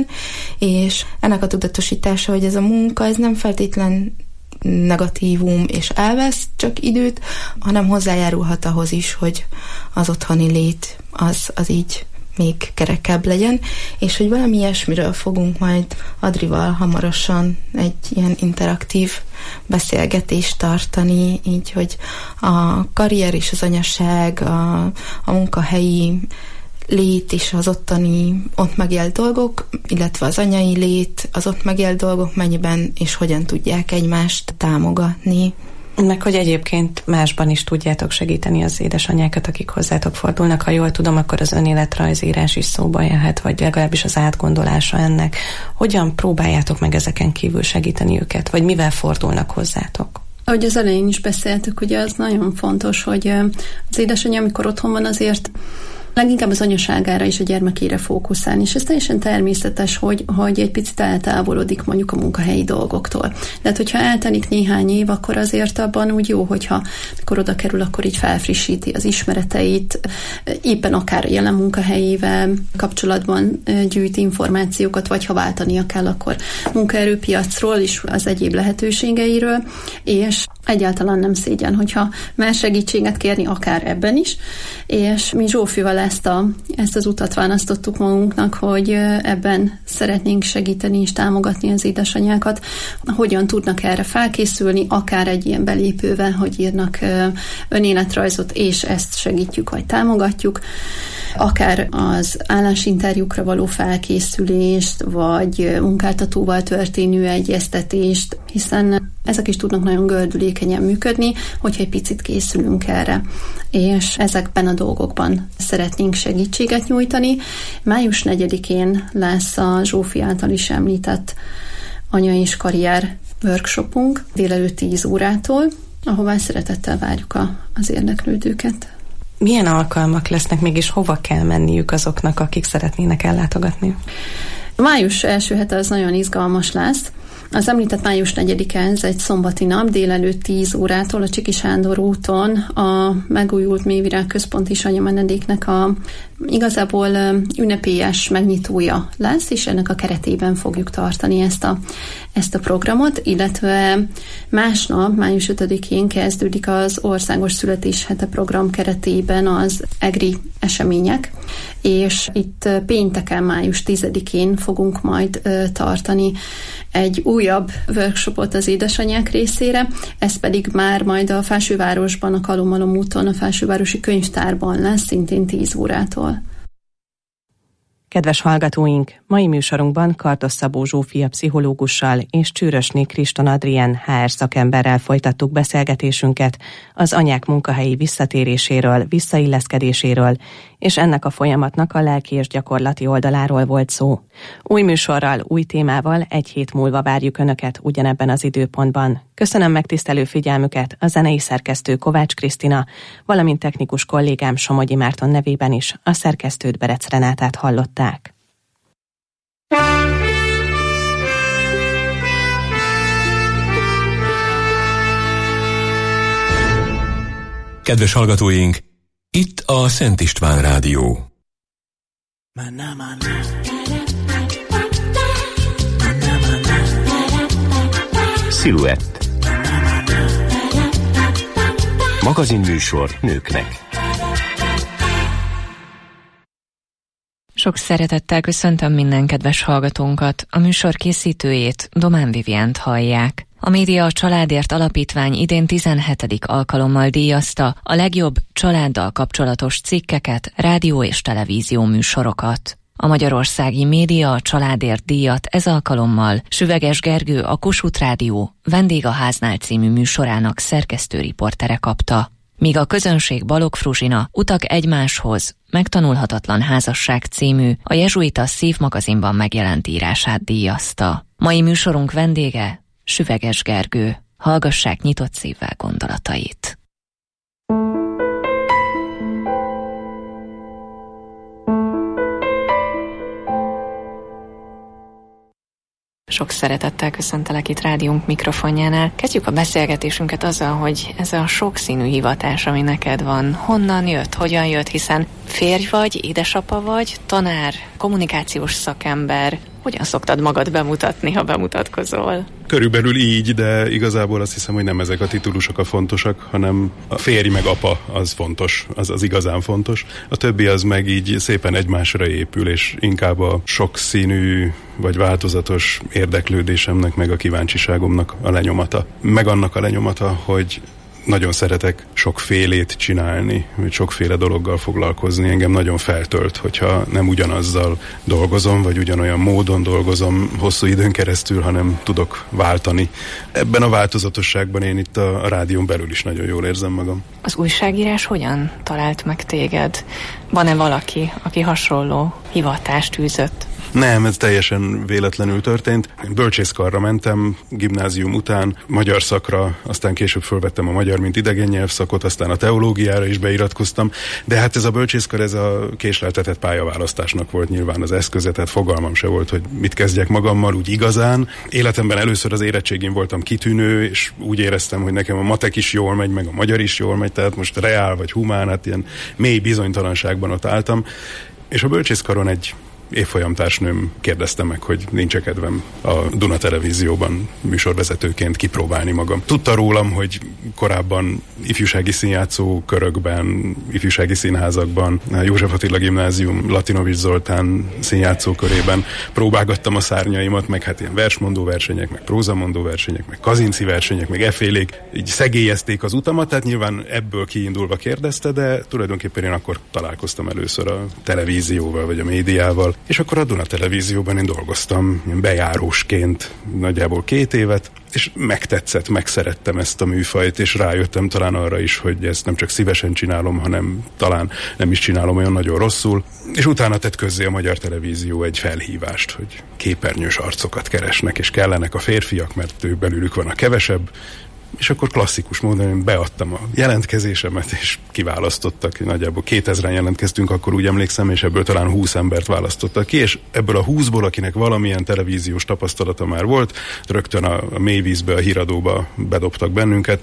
és ennek a tudatosítása, hogy ez a munka, ez nem feltétlen negatívum és elvesz csak időt, hanem hozzájárulhat ahhoz is, hogy az otthoni lét az így még kerekebb legyen, és hogy valami ilyesmiről fogunk majd Adrival hamarosan egy ilyen interaktív beszélgetést tartani, így, hogy a karrier és az anyaság, a munkahelyi lét és az ott megélt dolgok, illetve az anyai lét, az ott megélt dolgok mennyiben és hogyan tudják egymást támogatni. Meg hogy egyébként másban is tudjátok segíteni az édesanyákat, akik hozzátok fordulnak. Ha jól tudom, akkor az önéletrajzírás is szóba jöhet, vagy legalábbis az átgondolása ennek. Hogyan próbáljátok meg ezeken kívül segíteni őket, vagy mivel fordulnak hozzátok? Ahogy az elején is beszéltük, ugye az nagyon fontos, hogy az édesanyja, amikor otthon van, azért leginkább az anyaságára és a gyermekére fókuszálni, és ez teljesen természetes, hogy egy picit eltávolodik mondjuk a munkahelyi dolgoktól. De hát, hogyha eltelik néhány év, akkor azért abban úgy jó, hogyha mikor oda kerül, akkor így felfrissíti az ismereteit, éppen akár a jelen munkahelyével kapcsolatban gyűjt információkat, vagy ha váltania kell, akkor munkaerőpiacról is az egyéb lehetőségeiről, és egyáltalán nem szégyen, hogyha mer segítséget kérni, akár ebben is, és mi Zsófival ezt az utat választottuk magunknak, hogy ebben szeretnénk segíteni és támogatni az édesanyákat, hogyan tudnak erre felkészülni, akár egy ilyen belépővel, hogy írnak önéletrajzot, és ezt segítjük, vagy támogatjuk, akár az állásinterjúkra való felkészülést, vagy munkáltatóval történő egyeztetést, hiszen ezek is tudnak nagyon gördülékenyen működni, hogyha egy picit készülünk erre. És ezekben a dolgokban szeretnénk segítséget nyújtani. Május 4-én lesz a Zsófi által is említett anya és karrier workshopunk délelőtt 10 órától, ahová szeretettel várjuk az érdeklődőket. Milyen alkalmak lesznek, mégis hova kell menniük azoknak, akik szeretnének ellátogatni? A május első hete az nagyon izgalmas lesz. Az említett május 4-e, ez egy szombati nap, délelőtt 10 órától a Csiki Sándor úton a megújult Mélyvirág Központ és Anyamenedéknek igazából ünnepélyes megnyitója lesz, és ennek a keretében fogjuk tartani ezt a programot, illetve másnap, május 5-én kezdődik az Országos Születéshete program keretében az EGRI események, és itt pénteken, május 10-én fogunk majd tartani egy újabb workshopot az édesanyák részére, ez pedig már majd a Felsővárosban, a Kalommalom úton, a Felsővárosi Könyvtárban lesz, szintén 10 órától. Kedves hallgatóink, mai műsorunkban Kardos Szabó Zsófia pszichológussal és Csűrösné Kriston Adrien HR szakemberrel folytattuk beszélgetésünket az anyák munkahelyi visszatéréséről, visszailleszkedéséről, és ennek a folyamatnak a lelki és gyakorlati oldaláról volt szó. Új műsorral, új témával egy hét múlva várjuk Önöket ugyanebben az időpontban. Köszönöm megtisztelő figyelmüket a zenei szerkesztő Kovács Krisztina, valamint technikus kollégám Somogyi Márton nevében is, a szerkesztőt Berec Renátát hallották. Kedves hallgatóink, itt a Szent István Rádió. Sziluett. Magazinműsor nőknek. Sok szeretettel köszöntöm minden kedves hallgatónkat, a műsor készítőjét, Domán Viviánt hallják. A Média a Családért Alapítvány idén 17. alkalommal díjazta a legjobb családdal kapcsolatos cikkeket, rádió és televízió műsorokat. A Magyarországi Média a Családért díjat ez alkalommal Süveges Gergő, a Kossuth Rádió Vendég a háznál című műsorának szerkesztőriportere kapta. míg a közönség Balogh Fruzsina Utak egymáshoz, megtanulhatatlan házasság című a jezsuita Szívmagazinban megjelent írását díjazta. Mai műsorunk vendége Süveges Gergő. Hallgassák nyitott szívvel gondolatait. Sok szeretettel köszöntelek itt rádiónk mikrofonjánál. Kezdjük a beszélgetésünket azzal, hogy ez a sokszínű hivatás, ami neked van, honnan jött, hogyan jött, hiszen férj vagy, édesapa vagy, tanár, kommunikációs szakember. Hogyan szoktad magad bemutatni, ha bemutatkozol? Körülbelül így, de igazából azt hiszem, hogy nem ezek a titulusok a fontosak, hanem a férj meg apa az fontos, az igazán fontos. A többi az meg így szépen egymásra épül, és inkább a sokszínű vagy változatos érdeklődésemnek, meg a kíváncsiságomnak a lenyomata. Meg annak a lenyomata, hogy nagyon szeretek sokfélét csinálni, vagy sokféle dologgal foglalkozni. Engem nagyon feltölt, hogyha nem ugyanazzal dolgozom, vagy ugyanolyan módon dolgozom hosszú időn keresztül, hanem tudok váltani. Ebben a változatosságban én itt a rádión belül is nagyon jól érzem magam. Az újságírás hogyan talált meg téged? Van-e valaki, aki hasonló hivatást űzött? Nem, ez teljesen véletlenül történt. Én bölcsészkarra mentem, gimnázium után, magyar szakra, aztán később fölvettem a magyar, mint idegen nyelvszakot, aztán a teológiára is beiratkoztam, de hát ez a bölcsészkar, ez a késleltetett pályaválasztásnak volt nyilván az eszköze, tehát fogalmam se volt, hogy mit kezdjek magammal úgy igazán. Életemben először az érettségén voltam kitűnő, és úgy éreztem, hogy nekem a matek is jól megy, meg a magyar is jól megy, tehát most reál vagy humán, hát ilyen mély bizonytalanságban ott álltam, és a bölcsészkaron egy évfolyamtársnőm kérdezte meg, hogy nincs kedvem a Duna Televízióban műsorvezetőként kipróbálni magam. Tudta rólam, hogy korábban ifjúsági színjátszó körökben, ifjúsági színházakban, a József Attila Gimnázium Latinovics Zoltán színjátszó körében próbálgattam a szárnyaimat, meg hát ilyen versmondó versenyek, meg prózamondó versenyek, meg kazinci versenyek, meg effélék, így szegélyezték az utamat, tehát nyilván ebből kiindulva kérdezte, de tulajdonképpen én akkor találkoztam először a televízióval, vagy a médiával. És akkor a Duna Televízióban én dolgoztam bejárósként nagyjából 2 évet, és megtetszett, megszerettem ezt a műfajt, és rájöttem talán arra is, hogy ezt nem csak szívesen csinálom, hanem talán nem is csinálom olyan nagyon rosszul. És utána tett közzé a Magyar Televízió egy felhívást, hogy képernyős arcokat keresnek, és kellenek a férfiak, mert ő belülük van a kevesebb. És akkor klasszikus módon én beadtam a jelentkezésemet, és kiválasztottak. Nagyjából 2000-en jelentkeztünk, akkor úgy emlékszem, és ebből talán 20 embert választottak ki, és ebből a 20-ból, akinek valamilyen televíziós tapasztalata már volt, rögtön a mélyvízbe, a híradóba bedobtak bennünket.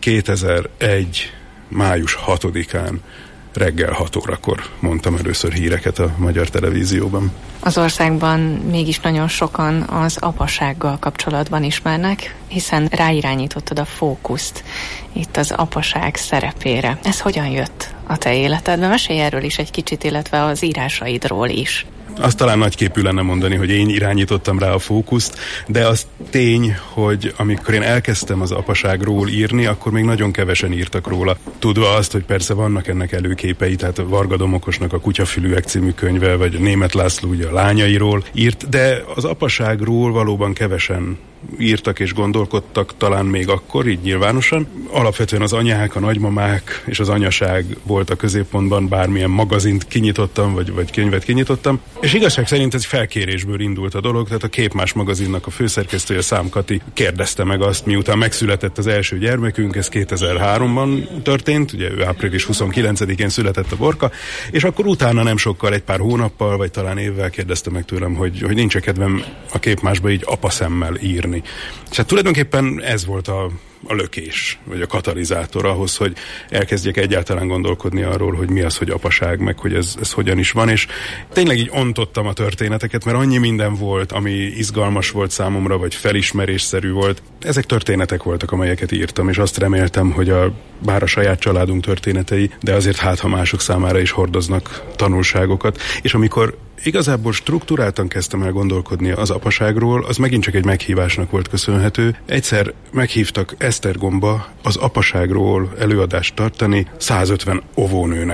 2001. május 6-án reggel 6 órakor mondtam először híreket a Magyar Televízióban. Az országban mégis nagyon sokan az apasággal kapcsolatban ismernek, hiszen ráirányítottad a fókuszt itt az apaság szerepére. Ez hogyan jött a te életedben? Mesélj erről is egy kicsit, illetve az írásaidról is. Azt talán nagyképű lenne mondani, hogy én irányítottam rá a fókuszt, de az tény, hogy amikor én elkezdtem az apaságról írni, akkor még nagyon kevesen írtak róla. Tudva azt, hogy persze vannak ennek előképei, tehát a Varga Domokosnak a Kutyafülűek című könyve, vagy a Németh László ugye a lányairól írt, de az apaságról valóban kevesen írtak és gondolkodtak, talán még akkor, így nyilvánosan. Alapvetően az anyák, a nagymamák és az anyaság volt a középpontban, bármilyen magazint kinyitottam, vagy könyvet kinyitottam. És igazság szerint ez felkérésből indult a dolog, tehát a Képmás magazinnak a főszerkesztője, Szám Kati kérdezte meg azt, miután megszületett az első gyermekünk, ez 2003-ban történt, ugye ő április 29-én született a Borka, és akkor utána nem sokkal, egy pár hónappal, vagy talán évvel kérdezte meg tőlem, hogy nincs kedvem a Képmásba így apaszemmel írni. És hát tulajdonképpen ez volt a lökés, vagy a katalizátor ahhoz, hogy elkezdjek egyáltalán gondolkodni arról, hogy mi az, hogy apaság, meg hogy ez hogyan is van, és tényleg így ontottam a történeteket, mert annyi minden volt, ami izgalmas volt számomra, vagy felismerésszerű volt. Ezek történetek voltak, amelyeket írtam, és azt reméltem, hogy bár a saját családunk történetei, de azért ha mások számára is hordoznak tanulságokat, és amikor igazából strukturáltan kezdtem el gondolkodni az apaságról, az megint csak egy meghívásnak volt köszönhető. Egyszer meghívtak Esztergomba az apaságról előadást tartani 150 óvónőnek.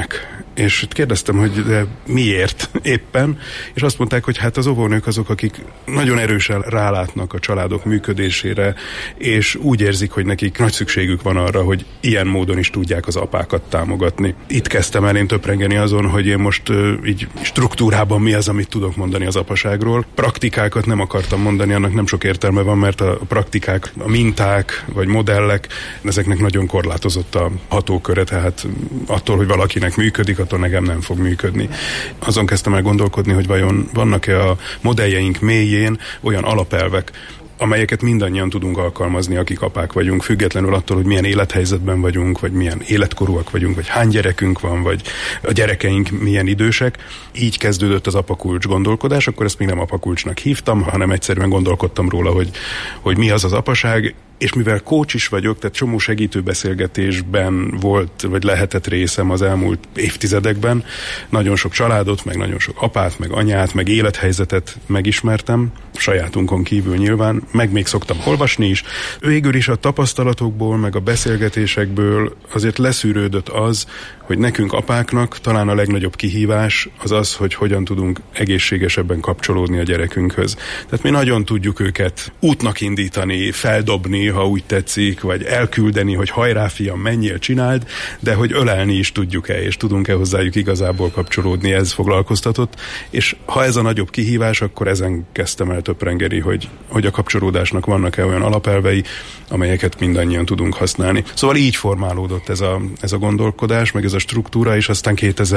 és kérdeztem, hogy de miért éppen, és azt mondták, hogy hát az óvónők azok, akik nagyon erősen rálátnak a családok működésére, és úgy érzik, hogy nekik nagy szükségük van arra, hogy ilyen módon is tudják az apákat támogatni. Itt kezdtem el én töprengeni azon, hogy én most így struktúrában mi az, amit tudok mondani az apaságról. Praktikákat nem akartam mondani, annak nem sok értelme van, mert a praktikák, a minták vagy modellek, ezeknek nagyon korlátozott a hatóköre, tehát attól, hogy valakinek működik, attól nekem nem fog működni. Azon kezdtem el gondolkodni, hogy vajon vannak-e a modelljeink mélyén olyan alapelvek, amelyeket mindannyian tudunk alkalmazni, akik apák vagyunk, függetlenül attól, hogy milyen élethelyzetben vagyunk, vagy milyen életkorúak vagyunk, vagy hány gyerekünk van, vagy a gyerekeink milyen idősek. Így kezdődött az apakulcs gondolkodás, akkor ezt még nem apakulcsnak hívtam, hanem egyszerűen gondolkodtam róla, hogy mi az apaság, és mivel coach is vagyok, tehát csomó segítőbeszélgetésben volt, vagy lehetett részem az elmúlt évtizedekben, nagyon sok családot, meg nagyon sok apát, meg anyát, meg élethelyzetet megismertem, sajátunkon kívül nyilván, meg még szoktam olvasni is. Végül is a tapasztalatokból, meg a beszélgetésekből azért leszűrődött az, hogy nekünk apáknak talán a legnagyobb kihívás az az, hogy hogyan tudunk egészségesebben kapcsolódni a gyerekünkhöz. Tehát mi nagyon tudjuk őket útnak indítani, feldobni, ha úgy tetszik, vagy elküldeni, hogy hajrá fiam, menjél, csináld, de hogy ölelni is tudjuk-e, és tudunk-e hozzájuk igazából kapcsolódni, ez foglalkoztatott. És ha ez a nagyobb kihívás, akkor ezen kezdtem el töprengeni, hogy a kapcsolódásnak vannak-e olyan alapelvei, amelyeket mindannyian tudunk használni. Szóval így formálódott ez a gondolkodás, meg ez a struktúra, és aztán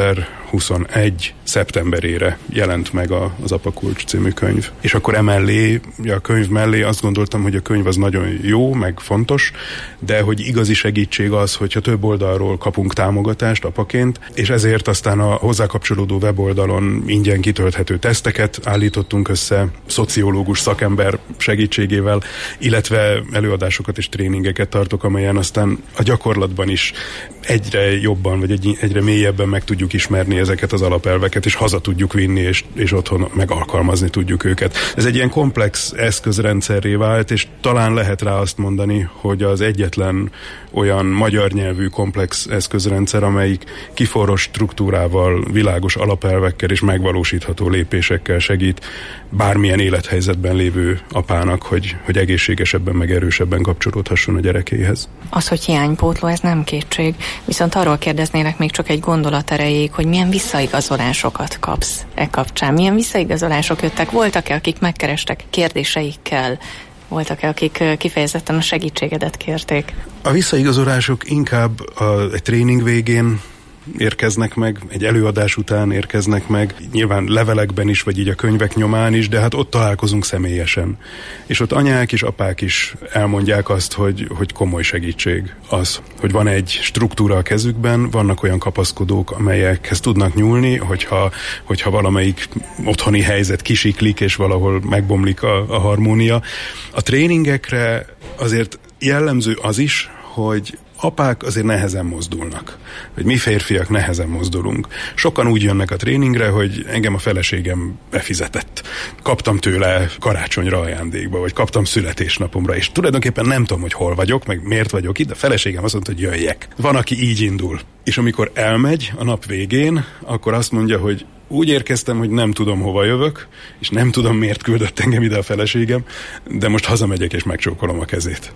2021. szeptemberére jelent meg az Apakulcs című könyv. És akkor emellé, a könyv mellé azt gondoltam, hogy a könyv az nagyon jó, meg fontos, de hogy igazi segítség az, hogyha több oldalról kapunk támogatást apaként, és ezért aztán a hozzá kapcsolódó weboldalon ingyen kitölthető teszteket állítottunk össze, szociológus szakember segítségével, illetve előadásokat és tréningeket tartok, amelyen aztán a gyakorlatban is egyre jobban, vagy egyre mélyebben meg tudjuk ismerni ezeket az alapelveket, és haza tudjuk vinni, és otthon meg alkalmazni tudjuk őket. Ez egy ilyen komplex eszközrendszerré vált, és talán lehet rá azt mondani, hogy az egyetlen olyan magyar nyelvű komplex eszközrendszer, amelyik kiforrott struktúrával, világos alapelvekkel és megvalósítható lépésekkel segít bármilyen élethelyzetben lévő apának, hogy egészségesebben, meg erősebben kapcsolódhasson a gyerekéhez. Az, hogy hiánypótló, ez nem kétség. Viszont arról kérdeznélek még csak egy gondolat erejéig, hogy milyen visszaigazolásokat kapsz e kapcsán. Milyen visszaigazolások jöttek? Voltak-e, akik megkerestek kérdéseikkel? Voltak-e, akik kifejezetten a segítségedet kérték? A visszaigazolások inkább egy tréning végén érkeznek meg, egy előadás után érkeznek meg, nyilván levelekben is, vagy így a könyvek nyomán is, de hát ott találkozunk személyesen. És ott anyák és apák is elmondják azt, hogy komoly segítség az, hogy van egy struktúra a kezükben, vannak olyan kapaszkodók, amelyekhez tudnak nyúlni, hogyha valamelyik otthoni helyzet kisiklik, és valahol megbomlik a harmónia. A tréningekre azért jellemző az is, hogy apák azért nehezen mozdulnak, vagy mi férfiak nehezen mozdulunk. Sokan úgy jönnek a tréningre, hogy engem a feleségem befizetett. Kaptam tőle karácsonyra ajándékba, vagy kaptam születésnapomra, és tulajdonképpen nem tudom, hogy hol vagyok, meg miért vagyok itt, de a feleségem azt mondta, hogy jöjjek. Van, aki így indul. És amikor elmegy a nap végén, akkor azt mondja, hogy úgy érkeztem, hogy nem tudom, hova jövök, és nem tudom, miért küldött engem ide a feleségem, de most hazamegyek és megcsókolom a kezét.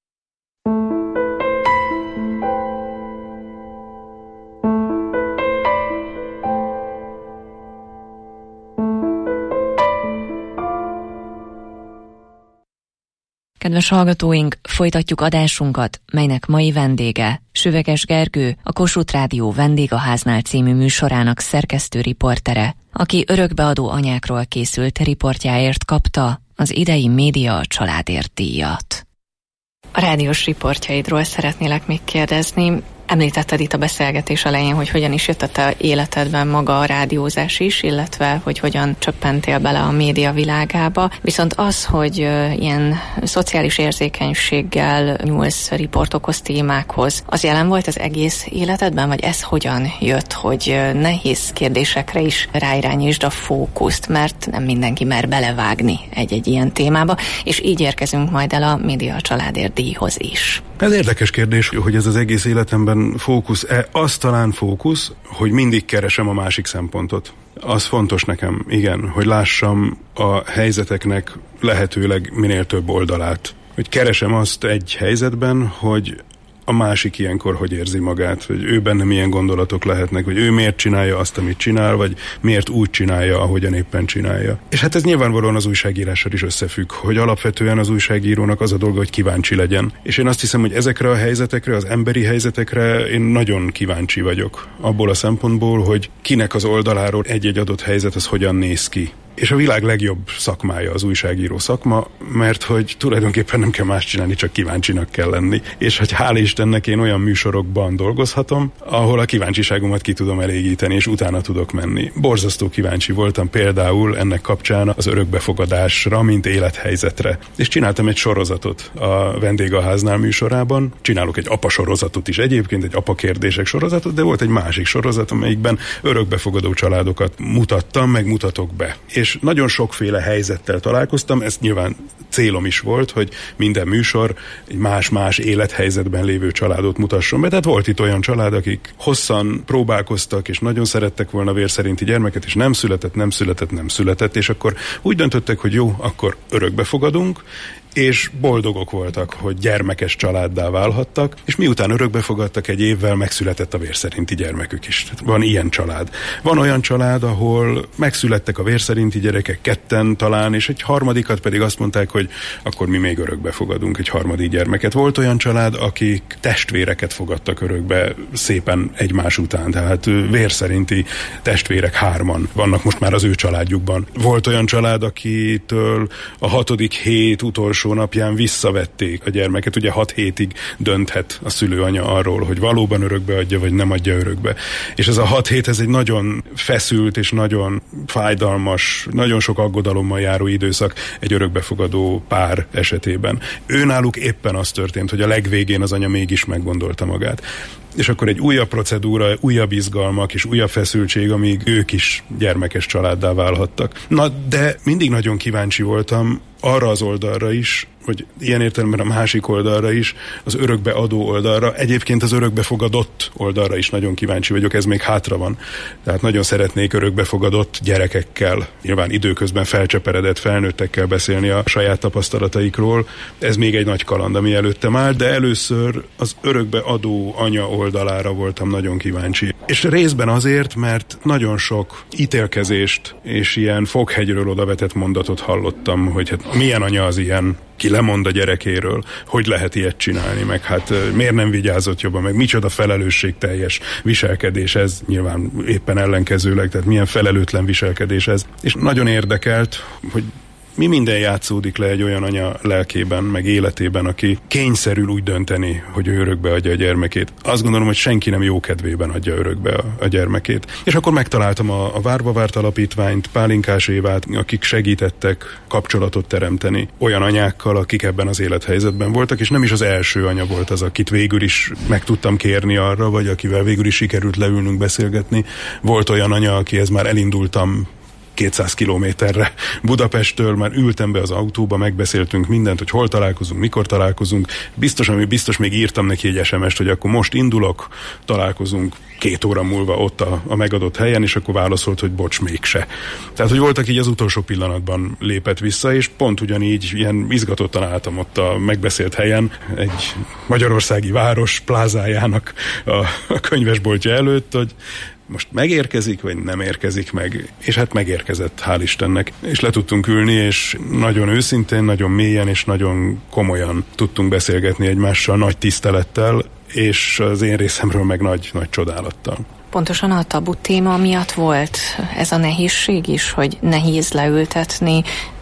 Kedves hallgatóink, folytatjuk adásunkat, melynek mai vendége Süveges Gergő, a Kossuth Rádió Vendégháznál című műsorának szerkesztő riportere, aki örökbeadó anyákról készült riportjáért kapta az idei Média Családért díjat. A rádiós riportjaidról szeretnélek még kérdezni. Említetted itt a beszélgetés elején, hogy hogyan is jött a te életedben maga a rádiózás is, illetve hogy hogyan csöppentél bele a média világába. Viszont az, hogy ilyen szociális érzékenységgel nyúlsz riportokhoz, témákhoz, az jelen volt az egész életedben, vagy ez hogyan jött, hogy nehéz kérdésekre is ráirányítsd a fókuszt, mert nem mindenki mer belevágni egy-egy ilyen témába, és így érkezünk majd el a Média Családért díjhoz is. Ez érdekes kérdés, hogy ez az egész életemben talán fókusz-e? Az talán fókusz, hogy mindig keresem a másik szempontot. Az fontos nekem, igen, hogy lássam a helyzeteknek lehetőleg minél több oldalát. Hogy keresem azt egy helyzetben, hogy a másik ilyenkor hogy érzi magát, hogy ő benne milyen gondolatok lehetnek, hogy ő miért csinálja azt, amit csinál, vagy miért úgy csinálja, ahogyan éppen csinálja. És hát ez nyilvánvalóan az újságírással is összefügg, hogy alapvetően az újságírónak az a dolga, hogy kíváncsi legyen. És én azt hiszem, hogy ezekre a helyzetekre, az emberi helyzetekre én nagyon kíváncsi vagyok. Abból a szempontból, hogy kinek az oldaláról egy-egy adott helyzet az hogyan néz ki. És a világ legjobb szakmája az újságíró szakma, mert hogy tulajdonképpen nem kell más csinálni, csak kíváncsinak kell lenni. És hogy hál' Istennek én olyan műsorokban dolgozhatom, ahol a kíváncsiságomat ki tudom elégíteni, és utána tudok menni. Borzasztó kíváncsi voltam például ennek kapcsán az örökbefogadásra, mint élethelyzetre. És csináltam egy sorozatot a Vendégháznál műsorában. Csinálok egy apa sorozatot is egyébként, egy apa kérdések sorozatot, de volt egy másik sorozat, amelyikben örökbefogadó családokat mutattam, meg mutatok be. És nagyon sokféle helyzettel találkoztam, ez nyilván célom is volt, hogy minden műsor egy más-más élethelyzetben lévő családot mutasson be. Tehát volt itt olyan család, akik hosszan próbálkoztak, és nagyon szerettek volna vér szerinti gyermeket, és nem született, és akkor úgy döntöttek, hogy jó, akkor örökbefogadunk, és boldogok voltak, hogy gyermekes családdá válhattak, és miután örökbefogadtak, egy évvel megszületett a vér szerinti gyermekük is. Tehát van ilyen család. Van olyan család, ahol megszülettek a vér szerinti gyerekek, ketten talán, és egy harmadikat pedig azt mondták, hogy akkor mi még örökbefogadunk egy harmadik gyermeket. Volt olyan család, akik testvéreket fogadtak örökbe szépen egymás után, tehát vér szerinti testvérek 3 vannak most már az ő családjukban. Volt olyan család, akitől a 6. hét utolsó napján visszavették a gyermeket. Ugye 6 hétig dönthet a szülőanya arról, hogy valóban örökbe adja, vagy nem adja örökbe. És ez a 6 hét, ez egy nagyon feszült és nagyon fájdalmas, nagyon sok aggodalommal járó időszak egy örökbefogadó pár esetében. Őnáluk éppen az történt, hogy a legvégén az anya mégis meggondolta magát. És akkor egy újabb procedúra, újabb izgalmak és újabb feszültség, amíg ők is gyermekes családdá válhattak. Na, de mindig nagyon kíváncsi voltam arra az oldalra is, hogy ilyen értelemben a másik oldalra is, az örökbeadó oldalra, egyébként az örökbefogadott oldalra is nagyon kíváncsi vagyok, ez még hátra van. Tehát nagyon szeretnék örökbefogadott gyerekekkel, nyilván időközben felcseperedett felnőttekkel beszélni a saját tapasztalataikról. Ez még egy nagy kaland, ami előttem áll, de először az örökbeadó anya oldalára voltam nagyon kíváncsi. És részben azért, mert nagyon sok ítélkezést és ilyen foghegyről odavetett mondatot hallottam, hogy hát milyen anya az ilyen, ki lemond a gyerekéről, hogy lehet ilyet csinálni, meg hát miért nem vigyázott jobban, meg micsoda felelősségteljes viselkedés ez, nyilván éppen ellenkezőleg, tehát milyen felelőtlen viselkedés ez. És nagyon érdekelt, hogy mi minden játszódik le egy olyan anya lelkében, meg életében, aki kényszerül úgy dönteni, hogy ő örökbe adja a gyermekét. Azt gondolom, hogy senki nem jó kedvében adja örökbe a gyermekét. És akkor megtaláltam a Várva Várt Alapítványt, Pálinkás Évát, akik segítettek kapcsolatot teremteni olyan anyákkal, akik ebben az élethelyzetben voltak, és nem is az első anya volt az, akit végül is meg tudtam kérni arra, vagy akivel végül is sikerült leülnünk beszélgetni. Volt olyan anya, akihez már elindultam 200 kilométerre Budapesttől, már ültem be az autóba, megbeszéltünk mindent, hogy hol találkozunk, mikor találkozunk. Biztos még írtam neki egy SMS-t, hogy akkor most indulok, találkozunk 2 óra múlva ott a megadott helyen, és akkor válaszolt, hogy bocs, mégse. Tehát, hogy voltak így az utolsó pillanatban lépett vissza, és pont ugyanígy ilyen izgatottan álltam ott a megbeszélt helyen, egy magyarországi város plázájának a könyvesboltja előtt, hogy most megérkezik, vagy nem érkezik meg. És hát megérkezett, hál' Istennek. És le tudtunk ülni, és nagyon őszintén, nagyon mélyen és nagyon komolyan tudtunk beszélgetni egymással, nagy tisztelettel, és az én részemről meg nagy csodálattal. Pontosan a tabu téma miatt volt ez a nehézség is, hogy nehéz leültetni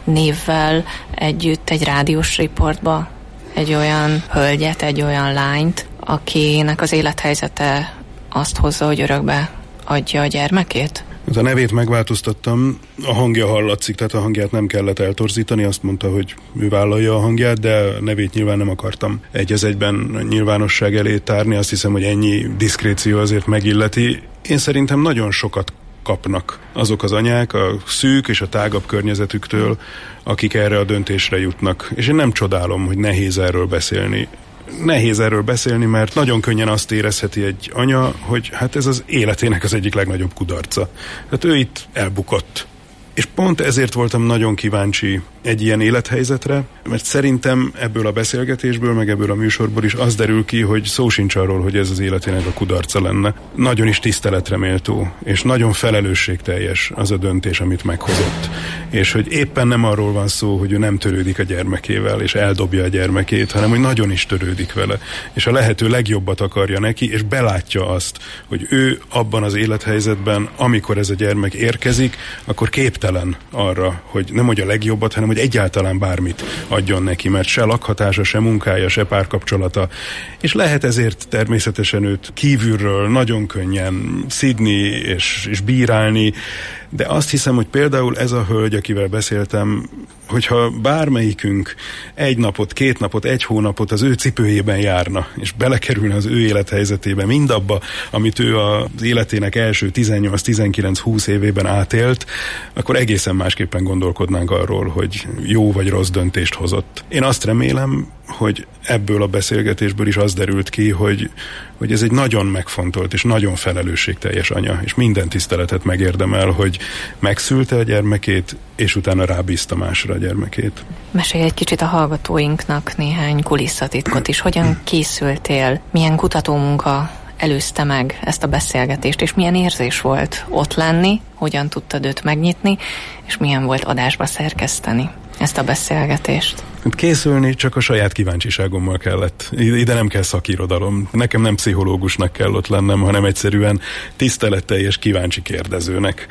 névvel együtt egy rádiós riportba egy olyan hölgyet, egy olyan lányt, akinek az élethelyzete azt hozza, hogy örökbe adja a gyermekét? A nevét megváltoztattam, a hangja hallatszik, tehát a hangját nem kellett eltorzítani, azt mondta, hogy ő vállalja a hangját, de a nevét nyilván nem akartam egy az egyben nyilvánosság elé tárni, azt hiszem, hogy ennyi diszkréció azért megilleti. Én szerintem nagyon sokat kapnak azok az anyák a szűk és a tágabb környezetüktől, akik erre a döntésre jutnak. És én nem csodálom, hogy nehéz erről beszélni. Nehéz erről beszélni, mert nagyon könnyen azt érezheti egy anya, hogy hát ez az életének az egyik legnagyobb kudarca. Hát ő itt elbukott. És pont ezért voltam nagyon kíváncsi egy ilyen élethelyzetre, mert szerintem ebből a beszélgetésből, meg ebből a műsorból is az derül ki, hogy szó sincs arról, hogy ez az életének a kudarca lenne. Nagyon is tiszteletre méltó, és nagyon felelősségteljes az a döntés, amit meghozott. És hogy éppen nem arról van szó, hogy ő nem törődik a gyermekével, és eldobja a gyermekét, hanem hogy nagyon is törődik vele. És a lehető legjobbat akarja neki, és belátja azt, hogy ő abban az élethelyzetben, amikor ez a gyermek érkezik, akkor képtelen arra, hogy nem hogy a legjobbat, hanem hogy egyáltalán bármit adjon neki, mert se lakhatása, se munkája, se párkapcsolata. És lehet ezért természetesen őt kívülről nagyon könnyen szidni és bírálni, de azt hiszem, hogy például ez a hölgy, akivel beszéltem, hogyha bármelyikünk egy napot, 2 napot, 1 hónapot az ő cipőjében járna, és belekerülne az ő élethelyzetébe, mindabba, amit ő az életének első 18-19-20 évében átélt, akkor egészen másképpen gondolkodnánk arról, hogy jó vagy rossz döntést hozott. Én azt remélem, hogy ebből a beszélgetésből is az derült ki, hogy ez egy nagyon megfontolt és nagyon felelősségteljes anya, és minden tiszteletet megérdemel, hogy megszülte a gyermekét, és utána rábízta másra a gyermekét. Mesélj egy kicsit a hallgatóinknak néhány kulisszatitkot is. Hogyan készültél? Milyen kutatómunka előzte meg ezt a beszélgetést, és milyen érzés volt ott lenni, hogyan tudtad őt megnyitni, és milyen volt adásba szerkeszteni ezt a beszélgetést? Készülni csak a saját kíváncsiságommal kellett. Ide nem kell szakirodalom. Nekem nem pszichológusnak kell ott lennem, hanem egyszerűen tiszteletteljes kíváncsi kérdezőnek,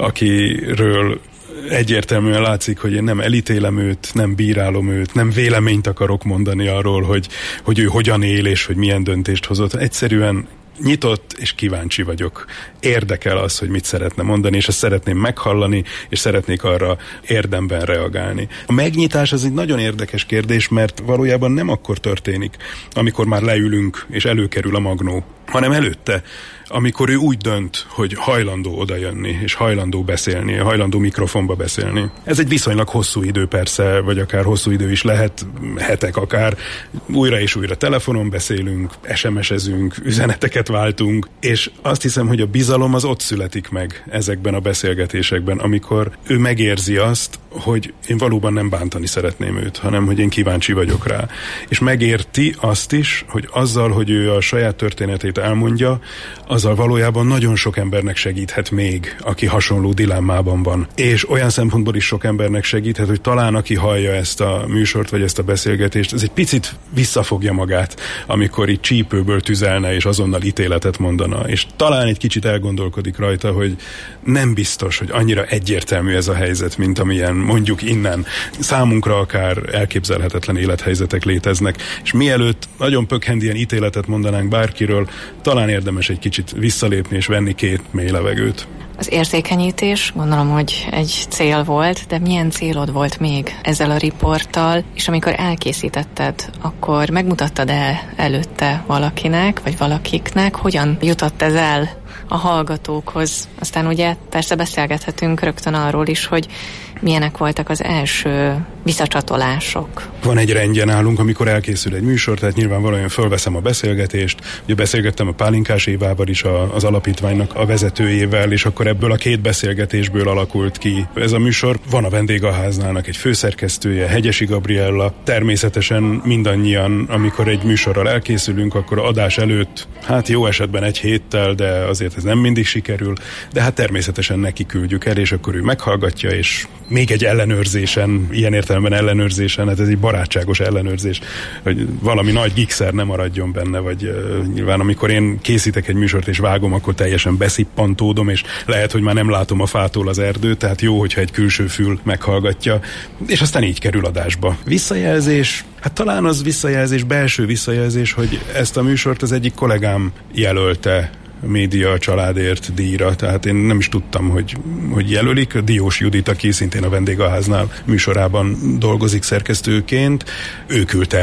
akiről egyértelműen látszik, hogy én nem elítélem őt, nem bírálom őt, nem véleményt akarok mondani arról, hogy ő hogyan él és hogy milyen döntést hozott. Egyszerűen nyitott és kíváncsi vagyok. Érdekel az, hogy mit szeretne mondani, és ezt szeretném meghallani, és szeretnék arra érdemben reagálni. A megnyitás az egy nagyon érdekes kérdés, mert valójában nem akkor történik, amikor már leülünk, és előkerül a magnó, hanem előtte, amikor ő úgy dönt, hogy hajlandó odajönni, és hajlandó beszélni, hajlandó mikrofonba beszélni. Ez egy viszonylag hosszú idő persze, vagy akár hosszú idő is lehet, hetek akár. Újra és újra telefonon beszélünk, SMS-ezünk, üzeneteket váltunk, és azt hiszem, hogy a bizalom az ott születik meg ezekben a beszélgetésekben, amikor ő megérzi azt, hogy én valóban nem bántani szeretném őt, hanem hogy én kíváncsi vagyok rá. És megérti azt is, hogy azzal, hogy ő a saját történetét elmondja, azzal valójában nagyon sok embernek segíthet még, aki hasonló dilemmában van. És olyan szempontból is sok embernek segíthet, hogy talán aki hallja ezt a műsort, vagy ezt a beszélgetést, ez egy picit visszafogja magát, amikor itt csípőből tüzelne, és azonnal ítéletet mondana. És talán egy kicsit elgondolkodik rajta, hogy nem biztos, hogy annyira egyértelmű ez a helyzet, mint amilyen mondjuk innen számunkra akár elképzelhetetlen élethelyzetek léteznek. És mielőtt nagyon pökhendien ítéletet mondanánk bárkiről, talán érdemes egy kicsit visszalépni és venni 2 mély levegőt. Az érzékenyítés gondolom, hogy egy cél volt, de milyen célod volt még ezzel a riporttal, és amikor elkészítetted, akkor megmutattad-e előtte valakinek, vagy valakiknek, hogyan jutott ez el a hallgatókhoz? Aztán ugye persze beszélgethetünk rögtön arról is, hogy milyenek voltak az első visszacsatolások. Van egy rendje nálunk, amikor elkészül egy műsor, tehát nyilvánvalóan fölveszem a beszélgetést. Ugye beszélgettem a Pálinkás Évával is, az alapítványnak a vezetőjével, és akkor ebből a 2 beszélgetésből alakult ki ez a műsor. Van a Vendégháználnak egy főszerkesztője, Hegyesi Gabriella. Természetesen mindannyian, amikor egy műsorral elkészülünk, akkor adás előtt, hát jó esetben 1 héttel, de azért ez nem mindig sikerül, de hát természetesen neki küldjük el, és akkor ő meghallgatja, és még egy ellenőrzésen, ilyen értelemben ellenőrzésen, hát ez egy barátságos ellenőrzés, hogy valami nagy gigszer nem maradjon benne, vagy nyilván amikor én készítek egy műsort és vágom, akkor teljesen beszippantódom, és lehet, hogy már nem látom a fától az erdőt, tehát jó, hogyha egy külső fül meghallgatja, és aztán így kerül adásba. Visszajelzés, hát talán az visszajelzés, belső visszajelzés, hogy ezt a műsort az egyik kollégám jelölte Média Családért díjra, tehát én nem is tudtam, hogy jelölik. Diós Judit, aki szintén a Vendégháznál műsorában dolgozik szerkesztőként, ő küldte el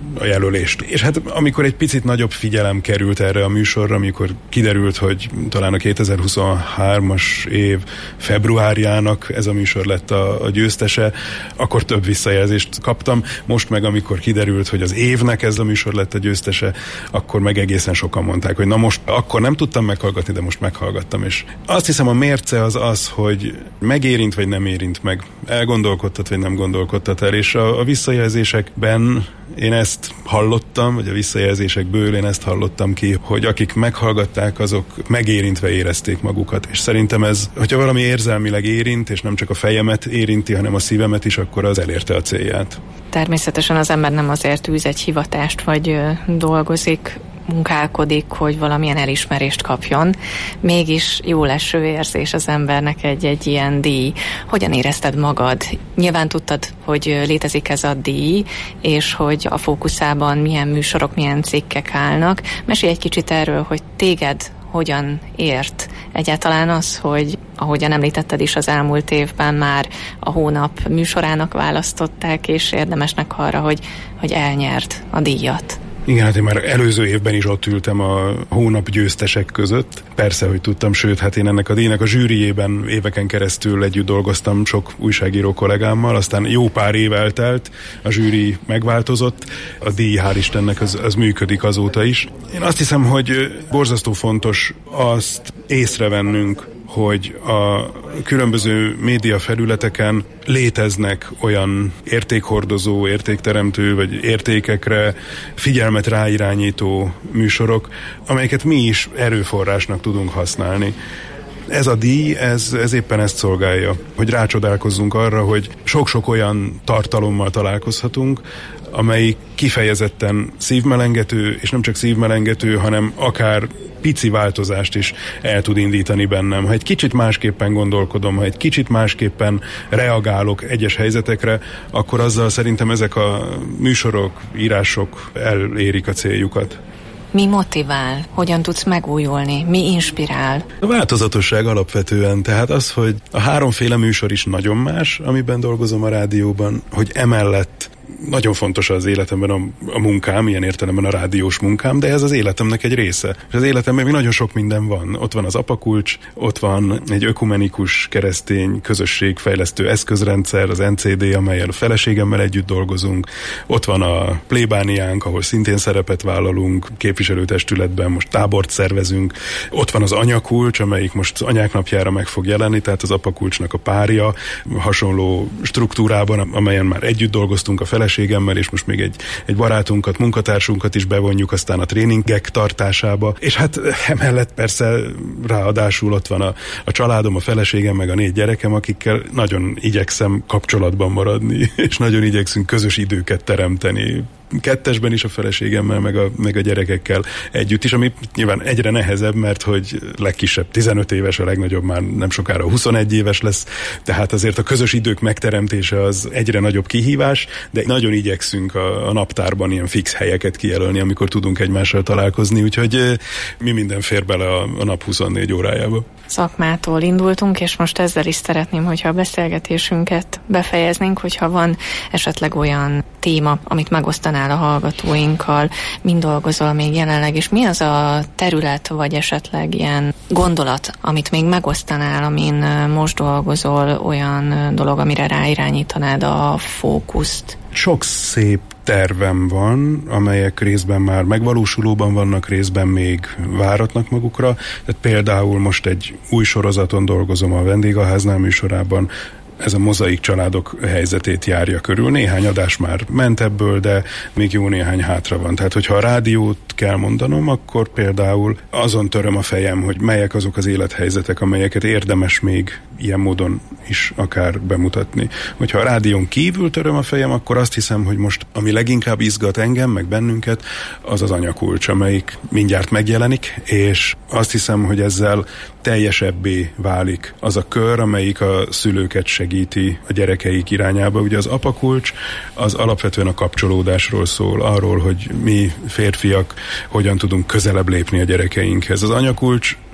a jelölést. És hát amikor egy picit nagyobb figyelem került erre a műsorra, amikor kiderült, hogy talán a 2023-as év februárjának ez a műsor lett a győztese, akkor több visszajelzést kaptam. Most meg, amikor kiderült, hogy az évnek ez a műsor lett a győztese, akkor meg egészen sokan mondták, hogy na most akkor nem tudtam meghallgatni, de most meghallgattam. És azt hiszem, a mérce az, hogy megérint vagy nem érint meg, elgondolkodtat vagy nem gondolkodtat el, és a visszajelzésekben én ezt hallottam, vagy a visszajelzésekből én ezt hallottam ki, hogy akik meghallgatták, azok megérintve érezték magukat. És szerintem ez, hogyha valami érzelmileg érint, és nem csak a fejemet érinti, hanem a szívemet is, akkor az elérte a célját. Természetesen az ember nem azért űz egy hivatást, vagy dolgozik, munkálkodik, hogy valamilyen elismerést kapjon. Mégis jó leső érzés az embernek egy ilyen díj. Hogyan érezted magad? Nyilván tudtad, hogy létezik ez a díj, és hogy a fókuszában milyen műsorok, milyen cikkek állnak. Mesélj egy kicsit erről, hogy téged hogyan ért egyáltalán az, hogy ahogyan említetted is, az elmúlt évben már a hónap műsorának választották, és érdemesnek arra, hogy elnyert a díjat. Igen, hát én már előző évben is ott ültem a hónap győztesek között. Persze, hogy tudtam, sőt, hát én ennek a díjnak a zsűriében éveken keresztül együtt dolgoztam sok újságíró kollégámmal, aztán jó pár év eltelt, a zsűri megváltozott, a díj, hál' Istennek, az működik azóta is. Én azt hiszem, hogy borzasztó fontos azt észrevennünk, hogy a különböző média felületeken léteznek olyan értékhordozó, értékteremtő vagy értékekre figyelmet ráirányító műsorok, amelyeket mi is erőforrásnak tudunk használni. Ez a díj, ez éppen ezt szolgálja, hogy rácsodálkozzunk arra, hogy sok-sok olyan tartalommal találkozhatunk, amely kifejezetten szívmelengető, és nem csak szívmelengető, hanem akár pici változást is el tud indítani bennem. Ha egy kicsit másképpen gondolkodom, ha egy kicsit másképpen reagálok egyes helyzetekre, akkor azzal szerintem ezek a műsorok, írások elérik a céljukat. Mi motivál? Hogyan tudsz megújulni? Mi inspirál? A változatosság alapvetően, tehát az, hogy a háromféle műsor is nagyon más, amiben dolgozom a rádióban, hogy emellett nagyon fontos az életemben a munkám, ilyen értelemben a rádiós munkám, de ez az életemnek egy része. És az életemben még nagyon sok minden van. Ott van az apakulcs, ott van egy ökumenikus keresztény közösségfejlesztő eszközrendszer, az NCD, amellyel a feleségemmel együtt dolgozunk. Ott van a plébániánk, ahol szintén szerepet vállalunk, képviselőtestületben most tábort szervezünk. Ott van az anyakulcs, amelyik most anyák napjára meg fog jelenni, tehát az apakulcsnak a párja, hasonló struktúrában, amelyen már együtt dolgoztunk a feleségemmel, és most még egy barátunkat, munkatársunkat is bevonjuk aztán a tréningek tartásába. És hát emellett persze ráadásul ott van a családom, a feleségem, meg a 4 gyerekem, akikkel nagyon igyekszem kapcsolatban maradni, és nagyon igyekszünk közös időket teremteni. 2-esben is a feleségemmel, meg a gyerekekkel együtt is, ami nyilván egyre nehezebb, mert hogy legkisebb 15 éves, a legnagyobb már nem sokára 21 éves lesz, tehát azért a közös idők megteremtése az egyre nagyobb kihívás, de nagyon igyekszünk a naptárban ilyen fix helyeket kijelölni, amikor tudunk egymással találkozni, úgyhogy mi minden fér bele a nap 24 órájába. Szakmától indultunk, és most ezzel is szeretném, hogyha a beszélgetésünket befejeznénk, hogyha van esetleg olyan téma, amit megosztanál a hallgatóinkkal, mind dolgozol még jelenleg, és mi az a terület, vagy esetleg ilyen gondolat, amit még megosztanál, amin most dolgozol, olyan dolog, amire ráirányítanád a fókuszt? Sok szép tervem van, amelyek részben már megvalósulóban vannak, részben még váratnak magukra. Tehát például most egy új sorozaton dolgozom a Vendégháznál műsorában, ez a mozaik családok helyzetét járja körül. Néhány adás már ment ebből, de még jó néhány hátra van. Tehát, hogyha a rádiót kell mondanom, akkor például azon töröm a fejem, hogy melyek azok az élethelyzetek, amelyeket érdemes még ilyen módon is akár bemutatni. Hogyha a rádión kívül töröm a fejem, akkor azt hiszem, hogy most ami leginkább izgat engem, meg bennünket, az az anyakulcs, amelyik mindjárt megjelenik, és azt hiszem, hogy ezzel teljesebbé válik az a kör, amelyik a szülőket segíti a gyerekeik irányába. Ugye az apakulcs az alapvetően a kapcsolódásról szól, arról, hogy mi férfiak hogyan tudunk közelebb lépni a gyerekeinkhez. Az anyakulcs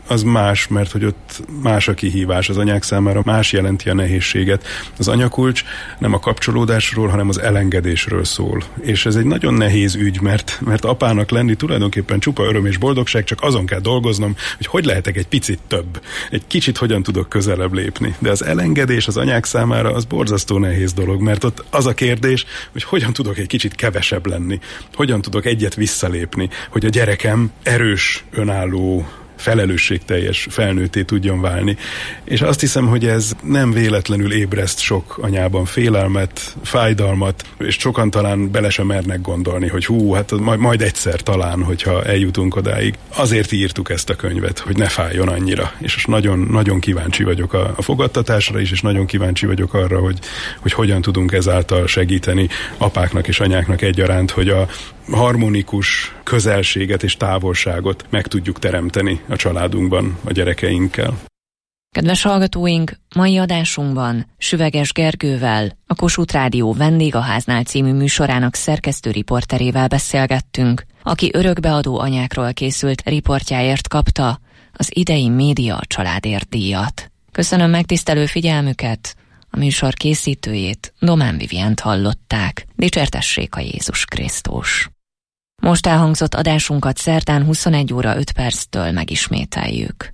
az más, mert hogy ott más a kihívás, az anyák számára más jelenti a nehézséget. Az anyakulcs nem a kapcsolódásról, hanem az elengedésről szól. És ez egy nagyon nehéz ügy, mert apának lenni tulajdonképpen csupa öröm és boldogság, csak azon kell dolgoznom, hogy lehetek egy picit több. Egy kicsit hogyan tudok közelebb lépni. De az elengedés az anyák számára az borzasztó nehéz dolog, mert ott az a kérdés, hogy hogyan tudok egy kicsit kevesebb lenni, hogyan tudok egyet visszalépni, hogy a gyerekem erős, önálló, felelősségteljes felnőtté tudjon válni. És azt hiszem, hogy ez nem véletlenül ébreszt sok anyában félelmet, fájdalmat, és sokan talán bele sem mernek gondolni, hogy hát majd egyszer talán, hogyha eljutunk odáig. Azért írtuk ezt a könyvet, hogy ne fájjon annyira. És nagyon, nagyon kíváncsi vagyok a fogadtatásra is, és nagyon kíváncsi vagyok arra, hogy hogyan tudunk ezáltal segíteni apáknak és anyáknak egyaránt, hogy a harmonikus közelséget és távolságot meg tudjuk teremteni a családunkban a gyerekeinkkel. Kedves hallgatóink, mai adásunkban Süveges Gergővel, a Kossuth Rádió Vendégháznál című műsorának szerkesztő riporterével beszélgettünk, aki örökbeadó anyákról készült riportjáért kapta az idei Média Családért díjat. Köszönöm megtisztelő figyelmüket, a műsor készítőjét, Domán Vivient hallották. Dicsértessék a Jézus Krisztus! Most elhangzott adásunkat szerdán 21 óra 5 perctől megismételjük.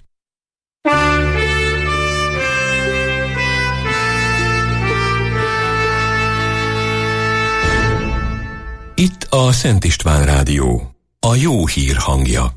Itt a Szent István Rádió, a jó hír hangja.